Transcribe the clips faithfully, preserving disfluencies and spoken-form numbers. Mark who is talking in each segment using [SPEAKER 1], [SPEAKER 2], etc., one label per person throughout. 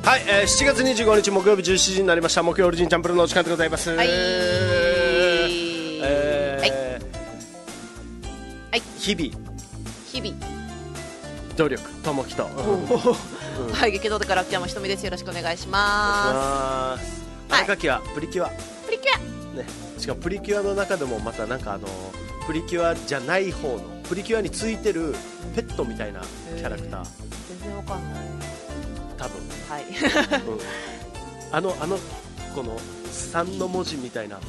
[SPEAKER 1] はい、えー、しちがつにじゅうごにち木曜日じゅうしちじになりました。木曜オリジンチャンプルのお時間でございます。
[SPEAKER 2] はい、
[SPEAKER 1] えー
[SPEAKER 2] はい、
[SPEAKER 1] 日々
[SPEAKER 2] 日々
[SPEAKER 1] 努力ともきと、うん、
[SPEAKER 2] はい、激動でから秋山ひとみです。よろしくお願いします。
[SPEAKER 1] あらかきはプリキュア、
[SPEAKER 2] プリキュア、
[SPEAKER 1] ね、しかもプリキュアの中でもまたなんかあのプリキュアじゃない方のプリキュアについてるペットみたいなキャラクター、
[SPEAKER 2] 全然わかんない
[SPEAKER 1] 多分、
[SPEAKER 2] はい、
[SPEAKER 1] うん、あのあのこのさんの文字みたいな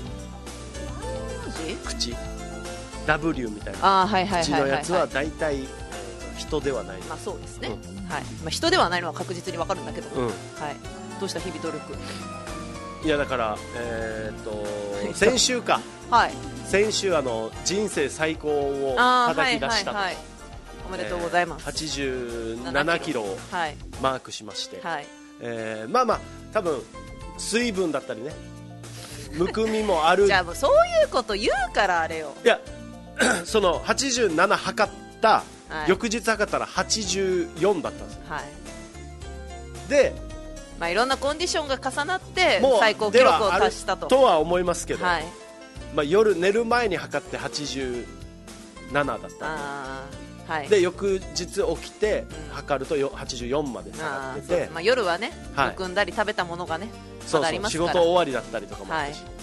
[SPEAKER 1] 口 ダブリュー みたいな口のやつは大体人ではない。
[SPEAKER 2] まあそうですね、
[SPEAKER 1] うん、
[SPEAKER 2] はい、まあ、人ではないのは確実にわかるんだけど、
[SPEAKER 1] うん、
[SPEAKER 2] はい、どうした日々努力。
[SPEAKER 1] いやだからえー、っと先週か、
[SPEAKER 2] はい、
[SPEAKER 1] 先週あの人生最高を叩き出したと、
[SPEAKER 2] はいはいはいはい、おめでとうございます。
[SPEAKER 1] えー、はちじゅうななキロをマークしまして、
[SPEAKER 2] はい、
[SPEAKER 1] えー、まあまあ多分水分だったりね、むくみもある
[SPEAKER 2] じゃあもうそういうこと言うからあれよ。
[SPEAKER 1] いやそのはちじゅうなな測った、
[SPEAKER 2] はい、
[SPEAKER 1] 翌日測ったらはちじゅうよんだったんですよ、
[SPEAKER 2] はい、
[SPEAKER 1] で、
[SPEAKER 2] まあ、いろんなコンディションが重なって最高記録を達したと
[SPEAKER 1] とは思いますけど、
[SPEAKER 2] はい、
[SPEAKER 1] まあ、夜寝る前に測ってはちじゅうななだったんで、
[SPEAKER 2] あ、はい、
[SPEAKER 1] で翌日起きて測るとはちじゅうよんまで下がってて、
[SPEAKER 2] あ、まあ、夜はね、
[SPEAKER 1] はい、
[SPEAKER 2] むくんだり食べたものがね、
[SPEAKER 1] そうそう、
[SPEAKER 2] まだありますから、
[SPEAKER 1] 仕事終わりだったりとかもあったし、はい、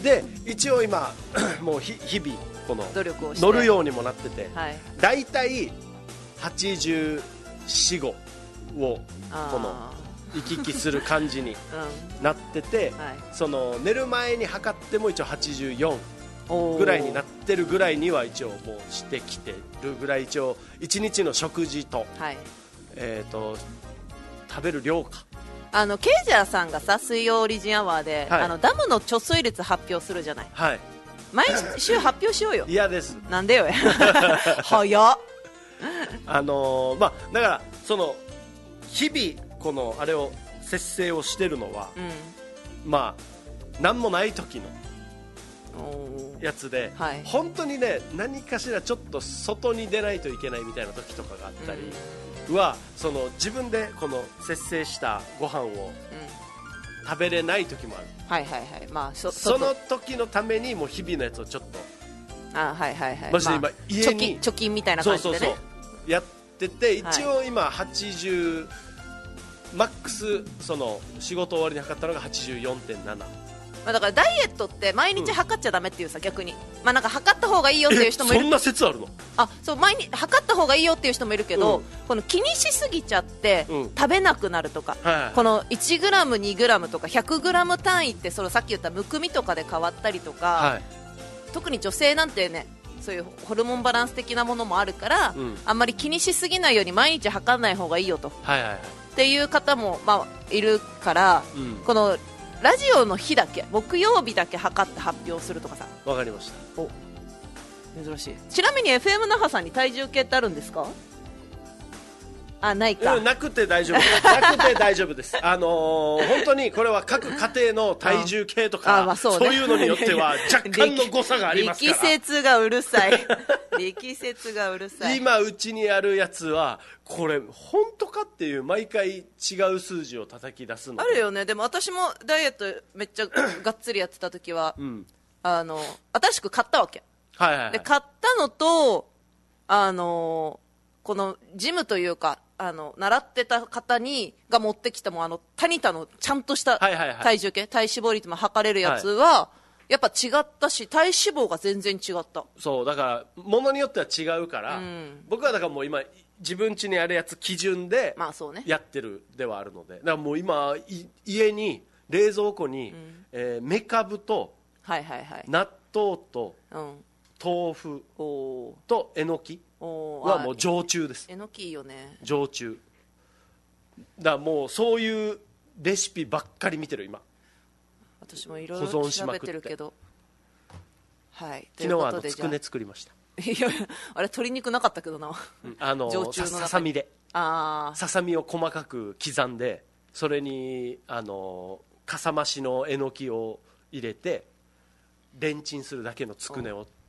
[SPEAKER 1] で一応今もう日々この
[SPEAKER 2] 努力をして
[SPEAKER 1] 乗るようにもなってて、
[SPEAKER 2] はい、
[SPEAKER 1] だいたいはちじゅうよん、ごをこの行き来する感じになってて、うん、はい、その寝る前に測っても一応はちじゅうよんぐらいになってるぐらいには一応もうしてきてるぐらい、一応いちにちの食事と、はい、えーと食べる量か、
[SPEAKER 2] あのケイジャーさんがさ水曜オリジンアワーで、はい、あのダムの貯水率発表するじゃない、はい、毎週発表しようよ。
[SPEAKER 1] 嫌です。
[SPEAKER 2] なんでよ早っ
[SPEAKER 1] あのー、まあだからその日々このあれを節制をしてるのは、うん、まあ何もない時のやつで、はい、本当にね何かしらちょっと外に出ないといけないみたいな時とかがあったりは、うん、その自分でこの節制したご飯を食べれない時もある、はいはいはい、まあ、そ, その時のためにもう日々のやつをちょっと、
[SPEAKER 2] あ、はいはいはい、
[SPEAKER 1] マジで今、まあ、家に
[SPEAKER 2] 貯金、貯金みたいな感じでね、
[SPEAKER 1] そうそうそうやってて、一応今はちじゅうマックスその仕事終わりに測ったのが はちじゅうよんてんなな、
[SPEAKER 2] まあ、だからダイエットって毎日測っちゃダメっていうさ、逆に、まあ、なんか測った方がいいよっていう人もいる。
[SPEAKER 1] そんな説あるの？
[SPEAKER 2] あ、そう、毎日測った方がいいよっていう人もいるけど、うん、この気にしすぎちゃって、うん、食べなくなるとか、はい、この いちグラム、にグラム とか ひゃくグラム 単位ってそのさっき言ったむくみとかで変わったりとか、はい、特に女性なんてねそういうホルモンバランス的なものもあるから、うん、あんまり気にしすぎないように毎日測らない方がいいよと、はいはいはい、っていう方も、まあ、いるから、うん、このラジオの日だけ木曜日だけ測って発表するとかさ。
[SPEAKER 1] わかりました。
[SPEAKER 2] お、珍しい。ちなみに エフエム 那覇さんに体重計ってあるんですか？あ、ないか、
[SPEAKER 1] うん、なくて大丈夫なくて大丈夫ですあのー、本当にこれは各家庭の体重計とか、まあ そうね、そういうのによっては若干の誤差がありますから
[SPEAKER 2] 力説がうるさい力説がうるさい。
[SPEAKER 1] 今うちにあるやつはこれ本当かっていう毎回違う数字を叩き出すの
[SPEAKER 2] あるよね。でも私もダイエットめっちゃがっつりやってた時は、うん、あの新しく買ったわけ、はいはいはい、で買ったのとあのこのジムというかあの習ってた方にが持ってきたもあのタニタのちゃんとした体重計、はいはいはい、体脂肪率も測れるやつは、はい、やっぱ違ったし体脂肪が全然違った。
[SPEAKER 1] そうだから物によっては違うから、うん、僕はだからもう今自分家にあるやつ基準でやってるではあるので、だからもう今家に冷蔵庫に、うん、えー、メカブと、はいはいはい、納豆と、うん、豆腐とえのきはもう常駐です。
[SPEAKER 2] えのきいいよね。
[SPEAKER 1] 常駐だからもうそういうレシピばっかり見てる今。
[SPEAKER 2] 私もいろいろ調べてるけど、
[SPEAKER 1] はい、昨日はあのつくね作りました。
[SPEAKER 2] いやあれ鶏肉なかったけどな、
[SPEAKER 1] うん、あの常駐のささみで、あささみを細かく刻んでそれにあのかさ増しのえのきを入れてレンチンするだけのつくねを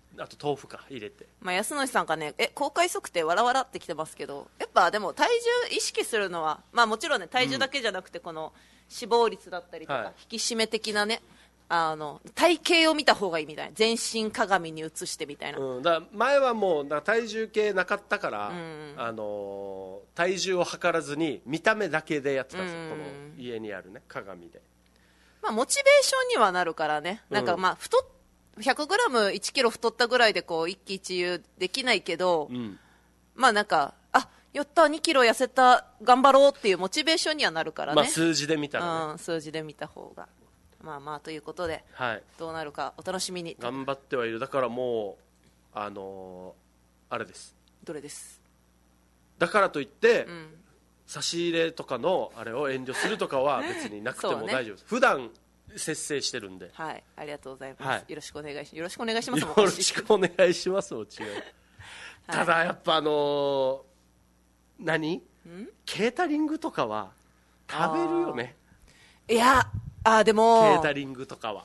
[SPEAKER 1] あと豆腐か入れて、
[SPEAKER 2] まあ、安野さんがねえ公開測定わらわらってきてますけど、やっぱでも体重意識するのは、まあ、もちろんね体重だけじゃなくてこの死亡率だったりとか、うん、引き締め的なねあの体型を見た方がいいみたいな、全身鏡に映してみたいな、
[SPEAKER 1] うん、だから前はもうだ体重計なかったから、うん、あのー、体重を測らずに見た目だけでやってたんですよ、うん、この家にあるね鏡で、
[SPEAKER 2] まあ、モチベーションにはなるからね、なんかまあ太っひゃくグラムいちキロ太ったぐらいでこう一喜一憂できないけど、うん、まあなんかあやったにキロ痩せた頑張ろうっていうモチベーションにはなるからね、
[SPEAKER 1] まあ、数字で見たらね、
[SPEAKER 2] うん、数字で見た方がまあまあということで、はい、どうなるかお楽しみに。
[SPEAKER 1] 頑張ってはいる。だからもうあのー、あれです。
[SPEAKER 2] どれです。
[SPEAKER 1] だからといって、うん、差し入れとかのあれを遠慮するとかは別になくても大丈夫です、ね、普段節制してるんで。
[SPEAKER 2] はい、ありがとうございます、はい、よろしくお願いしよろしくお願いします。
[SPEAKER 1] よろしくお願いしますも違うただやっぱあのー、何ケータリングとかは食べるよね。
[SPEAKER 2] いやあでも
[SPEAKER 1] ケータリングとかは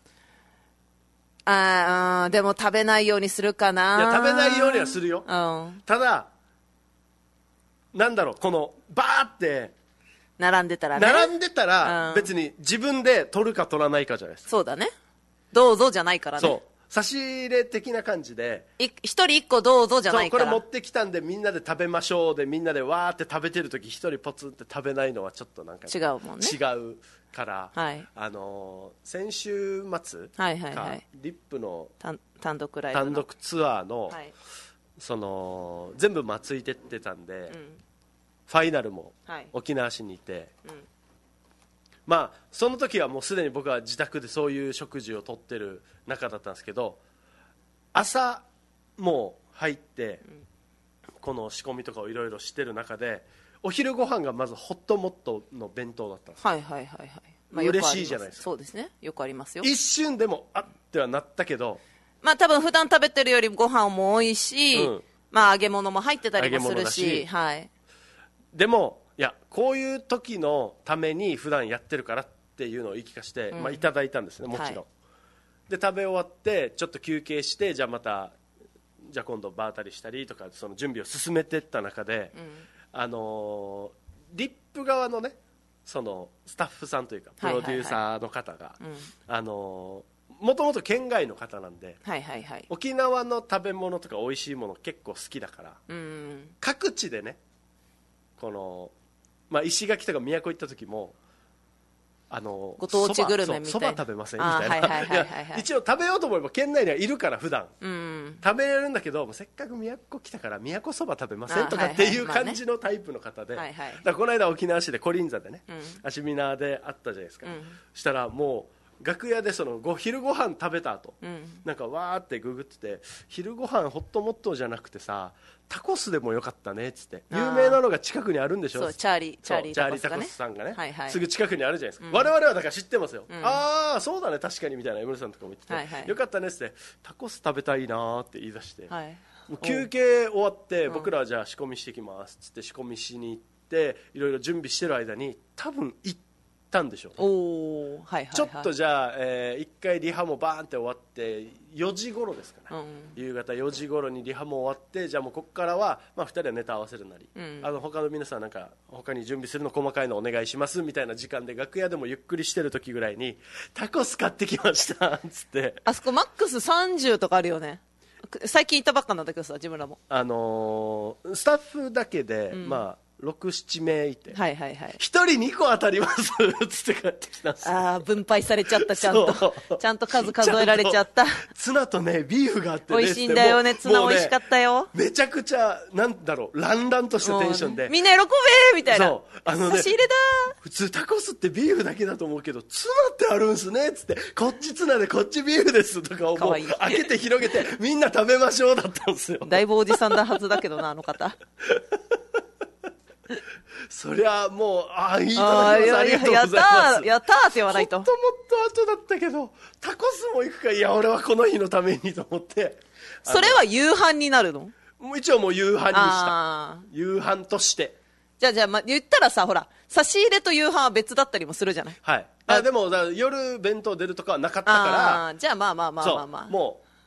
[SPEAKER 2] あでも食べないようにするかな。
[SPEAKER 1] いや食べないようにはするよ、
[SPEAKER 2] うん、
[SPEAKER 1] ただなんだろうこのバーって
[SPEAKER 2] 並んでたらね
[SPEAKER 1] 並んでたら別に自分で取るか取らないかじゃないですか。
[SPEAKER 2] そうだね、どうぞじゃないからね。
[SPEAKER 1] そう差し入れ的な感じで
[SPEAKER 2] 一人一個どうぞじゃないから。
[SPEAKER 1] そうこれ持ってきたんでみんなで食べましょうでみんなでわーって食べてる時一人ポツンって食べないのはちょっとなんか
[SPEAKER 2] 違うもんね。
[SPEAKER 1] 違うから、はい、あのー、先週末か、
[SPEAKER 2] はいはいはい、
[SPEAKER 1] リップの
[SPEAKER 2] 単独ライブの
[SPEAKER 1] 単独ツアーの、はい、その全部まついてってたんで、うん、ファイナルも沖縄市にいて、はい、うん、まあその時はもうすでに僕は自宅でそういう食事をとってる中だったんですけど、朝もう入って、うん、この仕込みとかをいろいろしてる中でお昼ご飯がまずホットモットの弁当だったんです。
[SPEAKER 2] はいはいはいはい、
[SPEAKER 1] まあ、嬉しいじゃないですか。
[SPEAKER 2] そうですね、よくありますよ。
[SPEAKER 1] 一瞬でもあってはなったけど、
[SPEAKER 2] まあ多分普段食べてるよりご飯も多いし、うん、まあ揚げ物も入ってたりもするし、はい、で
[SPEAKER 1] もいやこういう時のために普段やってるからっていうのを言い聞かせて、うん、まあ、いただいたんですね、もちろん、はい、で食べ終わってちょっと休憩して、じゃあまたじゃあ今度場当たりしたりとかその準備を進めていった中で、うん、あのー、リップ側のねそのスタッフさんというかプロデューサーの方が、あのー、もともと県外の方なんで、
[SPEAKER 2] はいはいはい、
[SPEAKER 1] 沖縄の食べ物とか美味しいもの結構好きだから、うん、各地でねこの、まあ、石垣とか宮古行った時もあの
[SPEAKER 2] ご当地グルメみたいな、
[SPEAKER 1] そば食べませんみたいな、一応食べようと思えば県内にはいるから普段、うん、食べれるんだけどせっかく宮古来たから宮古そば食べませんとかっていう感じのタイプの方で、だからこの間沖縄市でコリンザでね、うん、アシミナーであったじゃないですか、うん、したらもう楽屋でそのご昼ご飯食べた後、うん、なんかわーってググってて、昼ご飯ホットモットーじゃなくてさタコスでもよかったねっつって、有名なのが近くにあるんでしょ。
[SPEAKER 2] そうチャーリーチャーリータコス、
[SPEAKER 1] ね、タコスさんがね、
[SPEAKER 2] はいはい、
[SPEAKER 1] すぐ近くにあるじゃないですか、うん、我々はだから知ってますよ、うん、ああそうだね確かにみたいな、江村さんとかも言ってて、はいはい、よかったねっつってタコス食べたいなーって言い出して、はい、もう休憩終わって僕らはじゃあ仕込みしてきますっつって仕込みしに行っていろいろ準備してる間に多分行ったんでしょう、ね、
[SPEAKER 2] お、はいはいはい、
[SPEAKER 1] ちょっとじゃあ、えー、いっかいリハもバーンって終わってよじ頃ですかね、うん、夕方よじ頃にリハも終わって、じゃあもうここからは、まあ、ふたりはネタ合わせるなり、うん、あの他の皆さんなんか他に準備するの細かいのお願いしますみたいな時間で楽屋でもゆっくりしてる時ぐらいにタコス買ってきましたっつって、
[SPEAKER 2] あそこマックスさんじゅうとかあるよね、最近行ったばっかなんだけどさ、自分らも、
[SPEAKER 1] あのー、スタッフだけで、うん、まあろく、ななめいいて、
[SPEAKER 2] はいはいはい、
[SPEAKER 1] ひとりにこ当たりますつって帰ってきたんですよ。
[SPEAKER 2] ああ分配されちゃった、ちゃんとちゃんと数数えられちゃった。
[SPEAKER 1] ツナとねビーフがあってね、
[SPEAKER 2] 美味しいんだよね、ツナ美味しかったよ、
[SPEAKER 1] ね、めちゃくちゃなんだろうランランとしたテンションで
[SPEAKER 2] みんな喜べみたいな、そうあの、ね、差し入れだ、
[SPEAKER 1] 普通タコスってビーフだけだと思うけどツナってあるんすねっつって、こっちツナでこっちビーフですとかをもう開けて広げてみんな食べましょうだったんですよ。
[SPEAKER 2] だいぶおじさんだはずだけどなあの方
[SPEAKER 1] そりゃもうああいいと思います、ありがとうございます、やった
[SPEAKER 2] ーやったーって言わないと、
[SPEAKER 1] もっともっと後だったけどタコスも行くか、いや俺はこの日のためにと思って、
[SPEAKER 2] それは夕飯になるの？
[SPEAKER 1] もう一応もう夕飯にした、夕飯として、
[SPEAKER 2] じゃあじゃあ、ま、言ったらさほら差し入れと夕飯は別だったりもするじゃない、
[SPEAKER 1] はい、あでもだ夜弁当出るとかはなかったから、
[SPEAKER 2] あじゃあまあまあまあまあまあ、
[SPEAKER 1] もう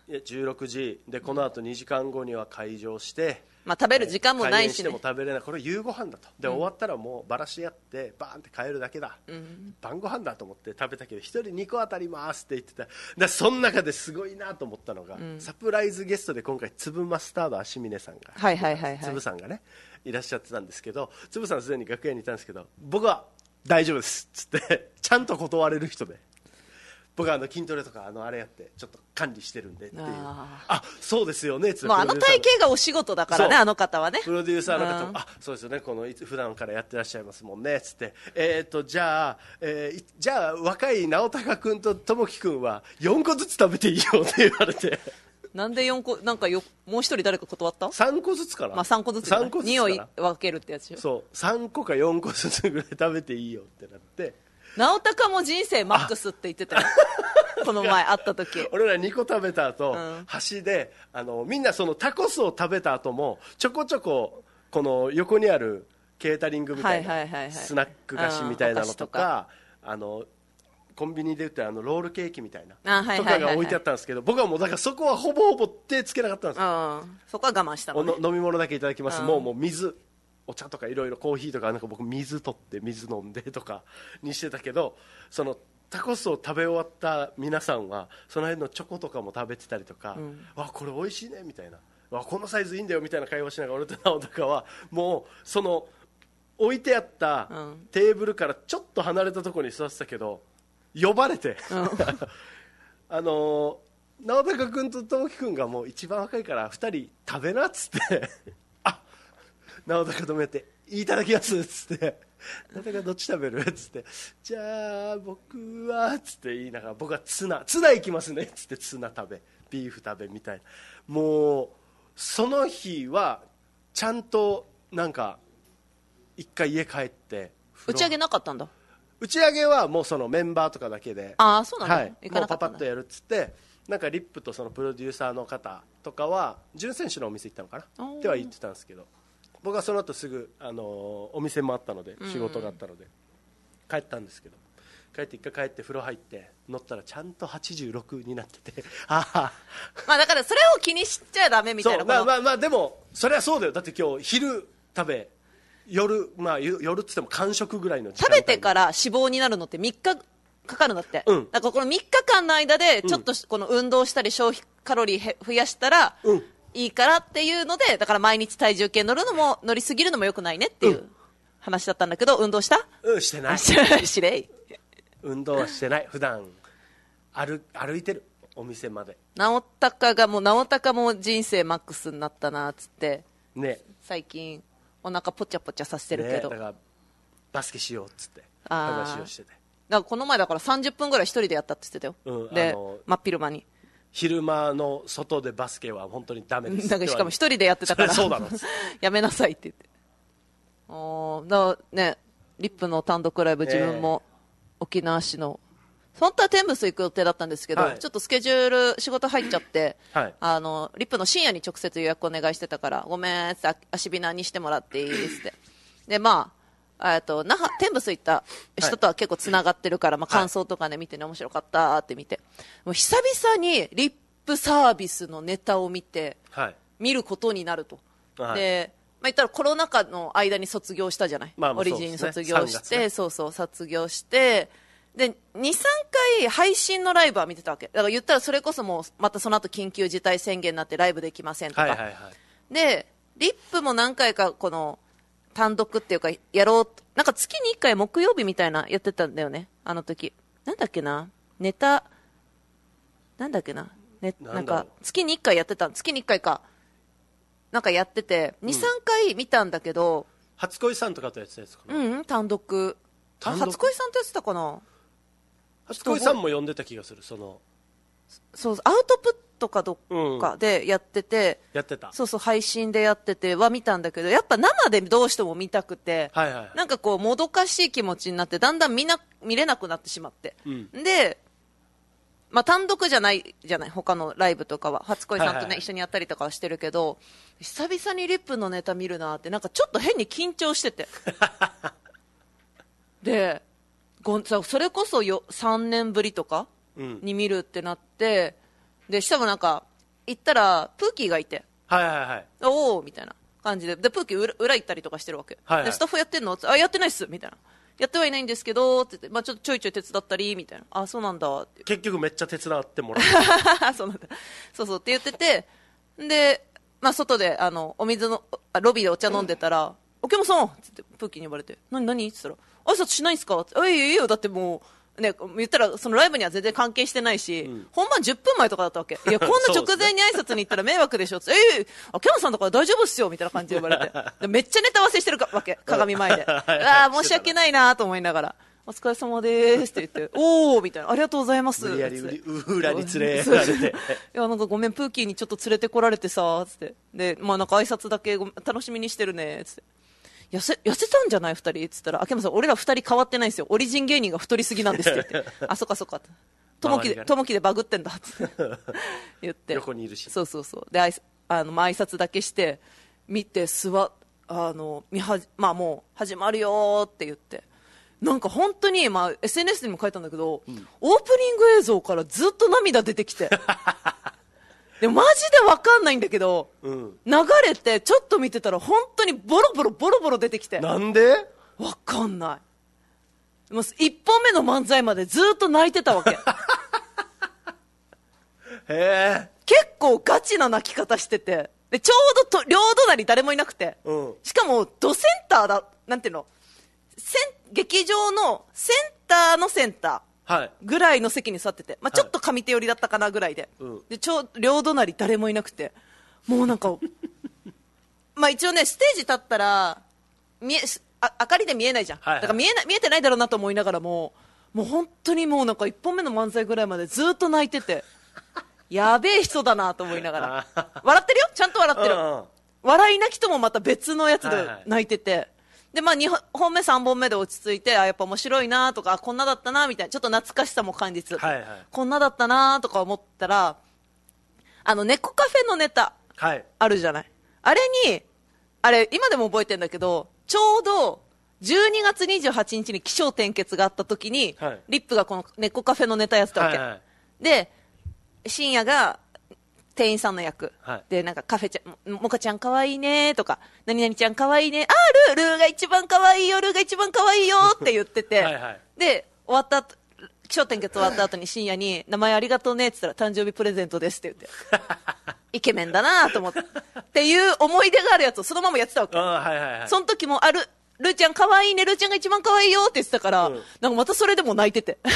[SPEAKER 1] いやじゅうろくじでこのあとにじかんごには開場して、
[SPEAKER 2] まあ、食べる時間もないし、ね、開演
[SPEAKER 1] しても食べれないこれ夕ご飯だとで、うん、終わったらもうバラし合ってバーンって帰るだけだ、うん、晩ご飯だと思って食べたけどひとりにこ当たりますって言ってただその中ですごいなと思ったのが、うん、サプライズゲストで今回粒マスタード足峰さんが、
[SPEAKER 2] はいはいはいはい、
[SPEAKER 1] 粒さんがねいらっしゃってたんですけど粒さんすでに楽屋にいたんですけど僕は大丈夫ですっつってちゃんと断れる人で僕はあの筋トレとかあのあれやってちょっと管理してるんでっていう あ, あそうですよねつって
[SPEAKER 2] もうあの体型がお仕事だからねあの方はね
[SPEAKER 1] プロデューサーの方もあそうですよねこの普段からやってらっしゃいますもんねつってえっ、ー、とじゃあ、えー、じゃあ若い直隆君と智樹君はよんこずつ食べていいよって言われて
[SPEAKER 2] なんでよんこなんかよもう一人誰か断った
[SPEAKER 1] さんこずつかな、
[SPEAKER 2] まあ、さんこずつかなにを分けるってやつよ
[SPEAKER 1] そうさんこかよんこずつぐらい食べていいよってなって
[SPEAKER 2] 直隆も人生マックスって言ってたよこの前会った時
[SPEAKER 1] 俺らにこ食べた後、うん、端であのみんなそのタコスを食べた後もちょこちょここの横にあるケータリングみたいな、はいはいはいはい、スナック菓子みたいなのとかあのコンビニで売ってるあのロールケーキみたいなとかが置いてあったんですけど僕はもうだからそこはほぼほぼ手つけなかったんですよ、
[SPEAKER 2] うん、そこは我慢したの、ね、
[SPEAKER 1] 飲み物だけいただきます、うん、もうもう水お茶とかいろいろコーヒーとかなんか僕水取って水飲んでとかにしてたけどそのタコスを食べ終わった皆さんはその辺のチョコとかも食べてたりとか、うん、わこれ美味しいねみたいなわこのサイズいいんだよみたいな会話しながら俺と直隆はもうその置いてあったテーブルからちょっと離れたところに座ってたけど呼ばれて、うん、あの直隆君と智樹君がもう一番若いからふたり食べなっつってあ直隆止めていただきますっつって直隆どっち食べるっつってじゃあ僕はっつって言いながら僕はツナツナいきますねっつってツナ食べビーフ食べみたいなもうその日はちゃんとなんか一回家帰って
[SPEAKER 2] 打ち上げなかったんだ
[SPEAKER 1] 打ち上げはもうそのメンバーとかだけで
[SPEAKER 2] ああそうなんだ、はい、
[SPEAKER 1] もうパパッとやるっつってなんかリップとそのプロデューサーの方とかは潤選手のお店行ったのかなっては言ってたんですけど僕はその後すぐ、あのー、お店もあったので仕事があったので、うん、帰ったんですけど帰って一回帰って風呂入って乗ったらちゃんとはちじゅうろくになっててあ
[SPEAKER 2] まあだからそれを気にしちゃダメみたいな
[SPEAKER 1] そうまあまあまあでもそれはそうだよだって今日昼食べ夜まあ夜っつっても間食ぐらいの時間
[SPEAKER 2] 食べてから脂肪になるのってみっかかかるんだって、うん、だからこのみっかかんの間でちょっとこの運動したり消費カロリー増やしたら、うんいいからっていうのでだから毎日体重計乗るのも乗りすぎるのもよくないねっていう話だったんだけど運動した
[SPEAKER 1] うんしてない
[SPEAKER 2] しれい
[SPEAKER 1] 運動はしてない普段歩歩いてるお店まで
[SPEAKER 2] 直隆がもう直隆も人生マックスになったなっつって
[SPEAKER 1] ね
[SPEAKER 2] 最近お腹ポチャポチャさせてるけど、
[SPEAKER 1] ね、だからバスケしようっつって話をしててだか
[SPEAKER 2] らこの前だからさんじゅっぷんぐらい一人でやったって言ってたよ、うん、で真っ昼間に
[SPEAKER 1] 昼間の外でバスケは本当にダメです
[SPEAKER 2] だからしかも一人でやってたから
[SPEAKER 1] そうだろ
[SPEAKER 2] やめなさいって言ってあだからねリップの単独ライブ自分も沖縄市の本当は天仏行く予定だったんですけど、はい、ちょっとスケジュール仕事入っちゃって、はい、あのリップの深夜に直接予約お願いしてたからごめんって足びなにしてもらっていいですってでまあえっと那覇天仏行った人とは結構つながってるから、はいまあ、感想とかね見てね面白かったって見てもう久々にリップサービスのネタを見て、はい、見ることになると、はい、で、まあ、言ったらコロナ禍の間に卒業したじゃない、まあまあね、オリジン卒業して、ね、そうそう卒業してでにさんかい配信のライブは見てたわけだから言ったらそれこそもうまたその後緊急事態宣言になってライブできませんとか、はいはいはい、でリップも何回かこの単独っていうかやろうなんか月にいっかい木曜日みたいなやってたんだよねあの時なんだっけなネタなんだっけな、ね、なんか月にいっかいやってた月にいっかいかなんかやってて、うん、にさんかい見たんだけど
[SPEAKER 1] 初恋さんとかとやってたやつかな
[SPEAKER 2] うん単独単独初恋さんとやってたかな
[SPEAKER 1] 初恋さんも呼んでた気がするその
[SPEAKER 2] そうアウトプットかどっかでやってて、
[SPEAKER 1] うん、やってた
[SPEAKER 2] そうそう配信でやってては見たんだけどやっぱ生でどうしても見たくて、はいはい、なんかこうもどかしい気持ちになってだんだん見な見れなくなってしまって、うん、で、まあ、単独じゃないじゃない他のライブとかは初恋さんとね、はいはい、一緒にやったりとかはしてるけど久々にリップのネタ見るなってなんかちょっと変に緊張しててでそれこそよさんねんぶりとかに見るってなって、うん、でしかもなんか行ったらプーキーがいて、
[SPEAKER 1] はいはいはい、
[SPEAKER 2] おーみたいな感じで、でプーキー 裏, 裏行ったりとかしてるわけ、はいはい、でスタッフやってんの？あ、やってないっすみたいな、やってはいないんですけどって言って、まあ、ちょっとちょいちょい手伝ったりみたいな、あ、そうなんだって、
[SPEAKER 1] 結局めっちゃ手伝ってもら
[SPEAKER 2] うそうなんだ、そうそうって言ってて、で、まあ、外であのお水のロビーでお茶飲んでたら、おけもさんってプーキーに呼ばれて、何何って言ったら、挨拶しないんすかって、あ、いいよいいよ、だってもうね、言ったらそのライブには全然関係してないし、うん、本番じゅっぷんまえとかだったわけ。いや、こんな直前に挨拶に行ったら迷惑でしょって、えー、あ、ケンさんだから大丈夫っすよみたいな感じで言われて、でめっちゃネタ合わせしてるわけ、鏡前で。ああ、申し訳ないなと思いながら、お疲れ様ですって言って、おーみたいな、ありがとうございます。
[SPEAKER 1] 無理やり裏に連れられて。い
[SPEAKER 2] や、なんかごめん、プーキーにちょっと連れてこられてさ、つって。で、まあなんか挨拶だけご楽しみにしてるね、つって。痩せ、痩せたんじゃない二人っつったら、秋山さん、俺ら二人変わってないんですよ。オリジン芸人が太りすぎなんですって言って。あ、そっかそっか。ともきで、ともきでバグってんだって言って。
[SPEAKER 1] 横にいるし。
[SPEAKER 2] そうそうそう。で、あいあの、まあ、挨拶だけして、見て、座、あの、見はじ、まあもう、始まるよって言って。なんか本当に、まあ、エスエヌエス にも書いたんだけど、うん、オープニング映像からずっと涙出てきて。でもマジでわかんないんだけど、うん、流れてちょっと見てたら本当にボロボロボロボロ出てきて。
[SPEAKER 1] なんで？
[SPEAKER 2] わかんない。もう一本目の漫才までずっと泣いてたわけ。へ
[SPEAKER 1] え。
[SPEAKER 2] 結構ガチな泣き方してて、でちょうどと両隣誰もいなくて、うん、しかもドセンターだ、なんていうの、セン劇場のセンターのセンター。はい、ぐらいの席に座ってて、まあ、ちょっと上手寄りだったかなぐらいで、はい、でちょう両隣誰もいなくて、もうなんかまあ一応ねステージ立ったら見えあ明かりで見えないじゃん、はいはい、だから見えな見えてないだろうなと思いながらも、もう本当にもうなんかいっぽんめの漫才ぐらいまでずっと泣いててやべえ人だなと思いながら笑ってるよ、ちゃんと笑ってる、うんうん、笑い泣きともまた別のやつで泣いてて、はいはい、でまあ、にほんめさんぼんめで落ち着いて、あやっぱ面白いなとか、こんなだったなみたいな、ちょっと懐かしさも感じつつ、はいはい、こんなだったなとか思ったら、あの猫カフェのネタ、はい、あるじゃない、あれにあれ今でも覚えてるんだけど、ちょうどじゅうにがつにじゅうはちにちに起承転結があった時に、はい、リップがこの猫カフェのネタやってたわけ、はいはい、で深夜が店員さんの役、はい、でなんかカフェちゃん、モカちゃんかわいいねとか、何々ちゃんかわいいね、あールールーが一番かわいいよ、ルーが一番かわいいよって言っててはい、はい、で終わった後、起承転結終わった後に深夜に名前ありがとうねって言ったら誕生日プレゼントですって言ってイケメンだなと思ってっていう思い出があるやつをそのままやってたわけ、はいはいはい、その時もあるルーちゃんかわいいね、ルーちゃんが一番かわいいよって言ってたから、うん、なんかまたそれでも泣いてて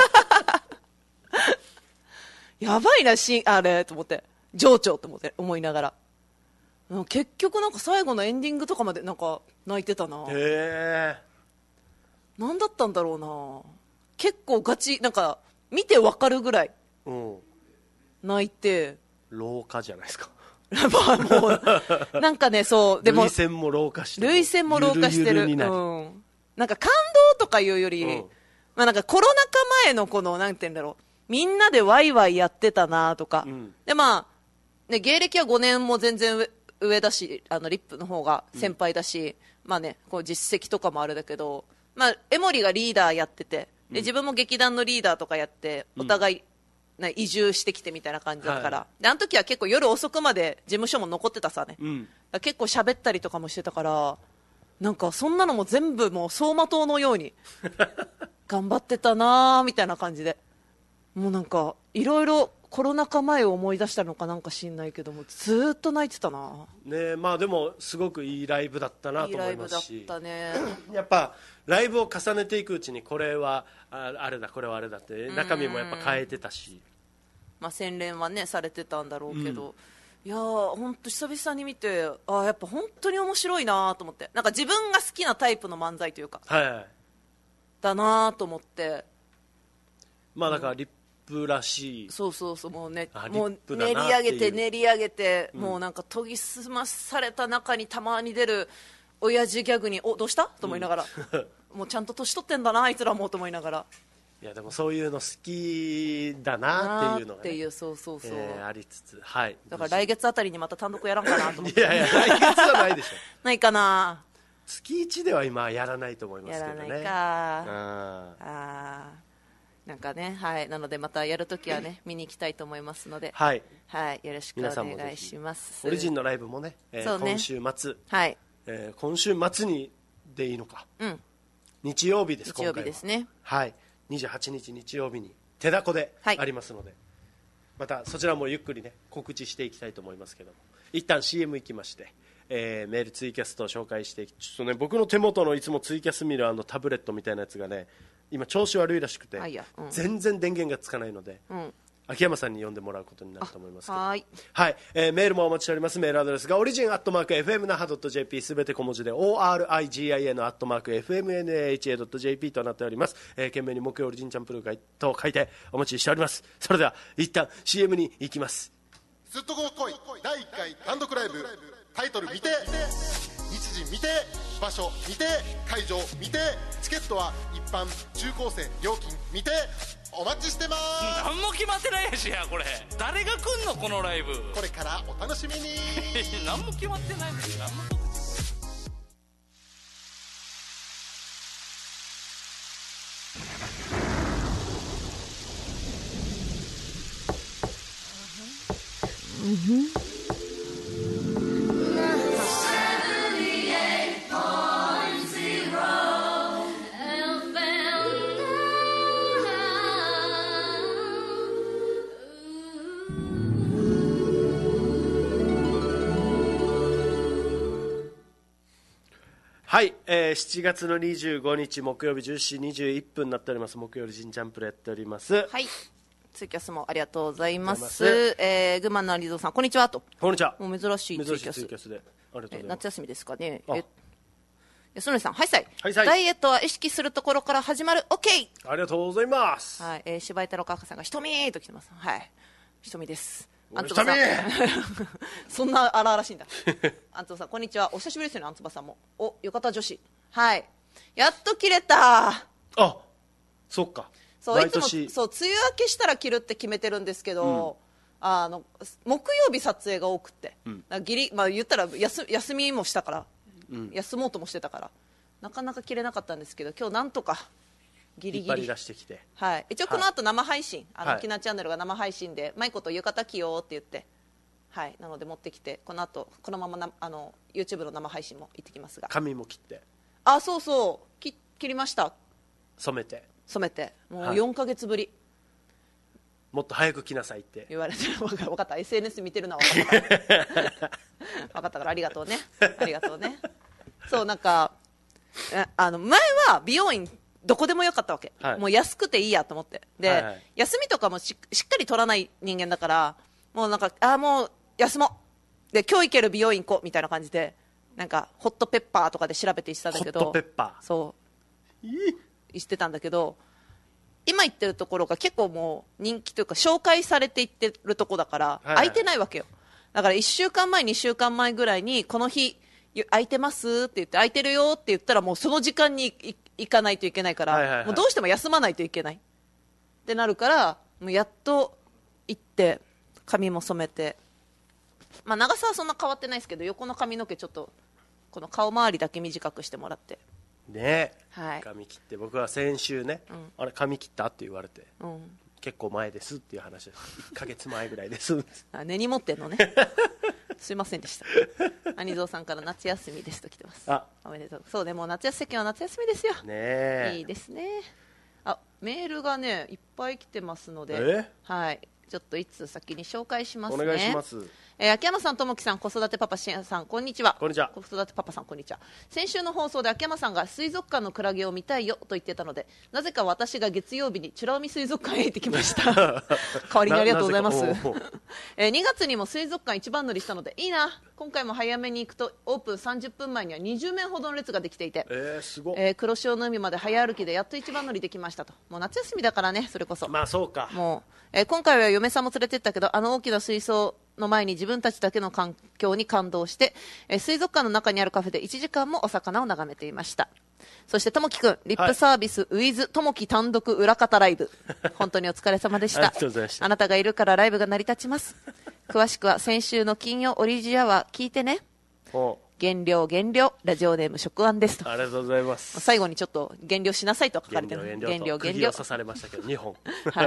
[SPEAKER 2] やばいなしあれと思って、情緒と思って思いながら、結局なんか最後のエンディングとかまでなんか泣いてたな。へえ。なんだったんだろうな。結構ガチなんか見てわかるぐらい泣いて。
[SPEAKER 1] 老化じゃないですか。
[SPEAKER 2] まあもうなんかね、そうでも
[SPEAKER 1] 涙腺も老化してる。
[SPEAKER 2] 涙腺も老化してる。ゆるゆるになる、うん、なんか感動とかいうより、うん、まあなんかコロナ禍前のこのなんて言うんだろう。みんなでワイワイやってたなとか、うん、でまあ、ね、芸歴はごねんも全然 上, 上だし、あのリップの方が先輩だし、うん、まあね、こう実績とかもあるだけど、まあ、江森がリーダーやってて、で自分も劇団のリーダーとかやってお互い、ね、移住してきてみたいな感じだから、はい、であの時は結構夜遅くまで事務所も残ってたさね、うん、結構喋ったりとかもしてたから、なんかそんなのも全部もう走馬灯のように頑張ってたなみたいな感じで、もうなんかいろいろコロナ禍前を思い出したのかなんか知んないけども、ずっと泣いてたな。
[SPEAKER 1] ね、まあでもすごくいいライブだったなと思いますし、
[SPEAKER 2] いいライブだったね。
[SPEAKER 1] やっぱライブを重ねていくうちにこれはあれだこれはあれだって中身もやっぱ変えてたし、
[SPEAKER 2] まあ洗練はねされてたんだろうけど、うん、いやー本当久々に見て、あやっぱ本当に面白いなと思って、なんか自分が好きなタイプの漫才というか、はいはい、だなと思って。
[SPEAKER 1] まあだからリップらしい、
[SPEAKER 2] そうそうそう、もうね、もう練り上げて練り上げて、うん、もうなんか研ぎ澄まされた中にたまに出る親父ギャグにおどうしたと思いながら、うん、もうちゃんと年取ってんだなあいつらもと思いながら、
[SPEAKER 1] いやでもそういうの好きだなっていうのが、ね、
[SPEAKER 2] っていうそうそうそう、
[SPEAKER 1] えー、ありつつ、はい、
[SPEAKER 2] だから来月あたりにまた単独やらんかなと思って
[SPEAKER 1] いやいや来月はないでしょ
[SPEAKER 2] ないかな、
[SPEAKER 1] 月いちでは今やらないと思いますけどね、
[SPEAKER 2] やらないか、ああなんかね、はい、なのでまたやるときはね見に行きたいと思いますので、
[SPEAKER 1] はい、
[SPEAKER 2] はい、よろしくお願いします。
[SPEAKER 1] オリジンのライブもね、えーね、今週末、
[SPEAKER 2] はい
[SPEAKER 1] えー、今週末にでいいのか、
[SPEAKER 2] うん、
[SPEAKER 1] 日曜日です。
[SPEAKER 2] 日曜日ですね。
[SPEAKER 1] はい、にじゅうはちにち日曜日に手だこでありますので、はい、またそちらもゆっくりね告知していきたいと思いますけども、一旦 シーエム 行きまして、えー、メールツイキャストを紹介して、ちょっとね僕の手元のいつもツイキャス見るあのタブレットみたいなやつがね今調子悪いらしくて、
[SPEAKER 2] はい、うん、
[SPEAKER 1] 全然電源がつかないので、うん、秋山さんに読んでもらうことになると思いますけど、
[SPEAKER 2] はい、
[SPEAKER 1] はい、えー、メールもお待ちしております。メールアドレスがオリジンアットマーク エフエムナハドットジェーピー すべて小文字で オーアールアイジーアイエヌ アットマーク エフエムエヌエイチエードットジェーピー となっております。えー、懸命に木曜オリジンチャンプルーと書いてお待ちしております。それでは一旦 シーエム に行きます。
[SPEAKER 3] ずっとこ来いだいいっかい単独ライブ、タイトル見て、日時見て、場所見て、会場見て、チケットは一般中高生料金見て、お待ちしてます。
[SPEAKER 4] 何も決まってないやしや。これ誰が来んのこのライブ。
[SPEAKER 3] これからお楽しみに
[SPEAKER 4] 何も決まってないのに何も告知。
[SPEAKER 1] はい、えー、しちがつのにじゅうごにち木曜日じゅうしちじにじゅういっぷんになっております。木曜日ジンジャンプルやっております。
[SPEAKER 2] はい、ツイキャスもありがとうございます。えー、群馬の有蔵さんこんにちはと。
[SPEAKER 1] こんにちは。
[SPEAKER 2] もう珍しいツイキャス。
[SPEAKER 1] ツイキャスでありがとうございます。
[SPEAKER 2] 夏休みですかね。え安典さん、はいさい、
[SPEAKER 1] はいさい、
[SPEAKER 2] ダイエットは意識するところから始まる、 OK。
[SPEAKER 1] ありがとうございます。
[SPEAKER 2] はい、えー、柴井太郎カカさんがひとみと来てます。はい、ひとみです。
[SPEAKER 1] あんつばさん
[SPEAKER 2] そんな荒々しいんだ。あんつばさんこんにちは、お久しぶりですよね。あんつばさんもおよかった女子、はい、やっと切れた。
[SPEAKER 1] あ、そっか。
[SPEAKER 2] そういつもそう梅雨明けしたら切るって決めてるんですけど、うん、あの木曜日撮影が多くて、うん、ギリ、まあ、言ったら 休, 休みもしたから、うん、休もうともしてたからなかなか切れなかったんですけど、今日なんとかギリギリ
[SPEAKER 1] 引っ張り出してきて、
[SPEAKER 2] はい、一応この後生配信、はい、あのきなチャンネルが生配信で、マイコと浴衣着ようって言って、はい、なので持ってきて、この後このままなあの YouTube の生配信も行ってきますが、
[SPEAKER 1] 髪も切って、
[SPEAKER 2] あ、そうそうき切りました。
[SPEAKER 1] 染めて
[SPEAKER 2] 染めてもうよんかげつぶり、はい、
[SPEAKER 1] もっと早く来なさいって
[SPEAKER 2] 言われてる。分かった、 エスエヌエス 見てるのは分かった分かったからありがとうね、ありがとうね。そうなんかあの前は美容院どこでもよかったわけ、はい、もう安くていいやと思って、で、はいはい、休みとかも し, しっかり取らない人間だから、もうなんかあもう休もうで、今日行ける美容院行こうみたいな感じで、なんかホットペッパーとかで調べて行ってたんだけど、
[SPEAKER 1] ホットペッパー
[SPEAKER 2] そう行ってたんだけど、今行ってるところが結構もう人気というか紹介されて行ってるとこだから、はいはい、空いてないわけよ。だからいっしゅうかんまえにしゅうかんまえぐらいにこの日空いてますって言って、空いてるよって言ったらもうその時間に行かないといけないから、はいはいはい、もうどうしても休まないといけないってなるから、もうやっと行って髪も染めて、まあ、長さはそんな変わってないですけど、横の髪の毛ちょっとこの顔周りだけ短くしてもらって
[SPEAKER 1] ね、
[SPEAKER 2] はい、
[SPEAKER 1] 髪切って、僕は先週ね、うん、あれ髪切ったって言われて、うん、結構前ですっていう話です。いっかげつまえぐらいです
[SPEAKER 2] あ、根に持ってんのねすいませんでした。兄蔵さんから夏休みですと来てます。あ、おめでとう。そうね、もう夏休みは夏休みですよね。いいですね。あ、メールがねいっぱい来てますので、はい、ちょっといつ先に紹介しますね。
[SPEAKER 1] お願いします。
[SPEAKER 2] えー、秋山さん、ともきさん、子育てパパしんさん、こんにちは。
[SPEAKER 1] こんにちは。
[SPEAKER 2] 子育てパパさん、こんにちは。先週の放送で秋山さんが水族館のクラゲを見たいよと言ってたので、なぜか私が月曜日に美ら海水族館へ行ってきました代わりにありがとうございますえー、にがつにも水族館一番乗りしたのでいいな。今回も早めに行くとオープンさんじゅっぷんまえにはにじゅうめんほどの列ができていて、
[SPEAKER 1] えー、すごい、
[SPEAKER 2] えー、黒潮の海まで早歩きでやっと一番乗りできましたと。もう夏休みだからね、それこそ。
[SPEAKER 1] まあそうか。
[SPEAKER 2] もう、えー、今回は嫁さんも連れてったけど、あの大きな水槽の前に自分たちだけの環境に感動して、えー、水族館の中にあるカフェでいちじかんもお魚を眺めていました。そしてともきくん、リップサービス、はい、ウィズともき単独裏方ライブ本当にお疲れ様でした。
[SPEAKER 1] ありがとうございました。
[SPEAKER 2] あなたがいるからライブが成り立ちます。詳しくは先週の金曜オリジアワー聞いてね。 減量減量ラジオネーム食案ですと。
[SPEAKER 1] ありがとうございます。
[SPEAKER 2] 最後にちょっ減量しなさいと書かれてる。
[SPEAKER 1] 減量減量と釘を刺されましたけどにほん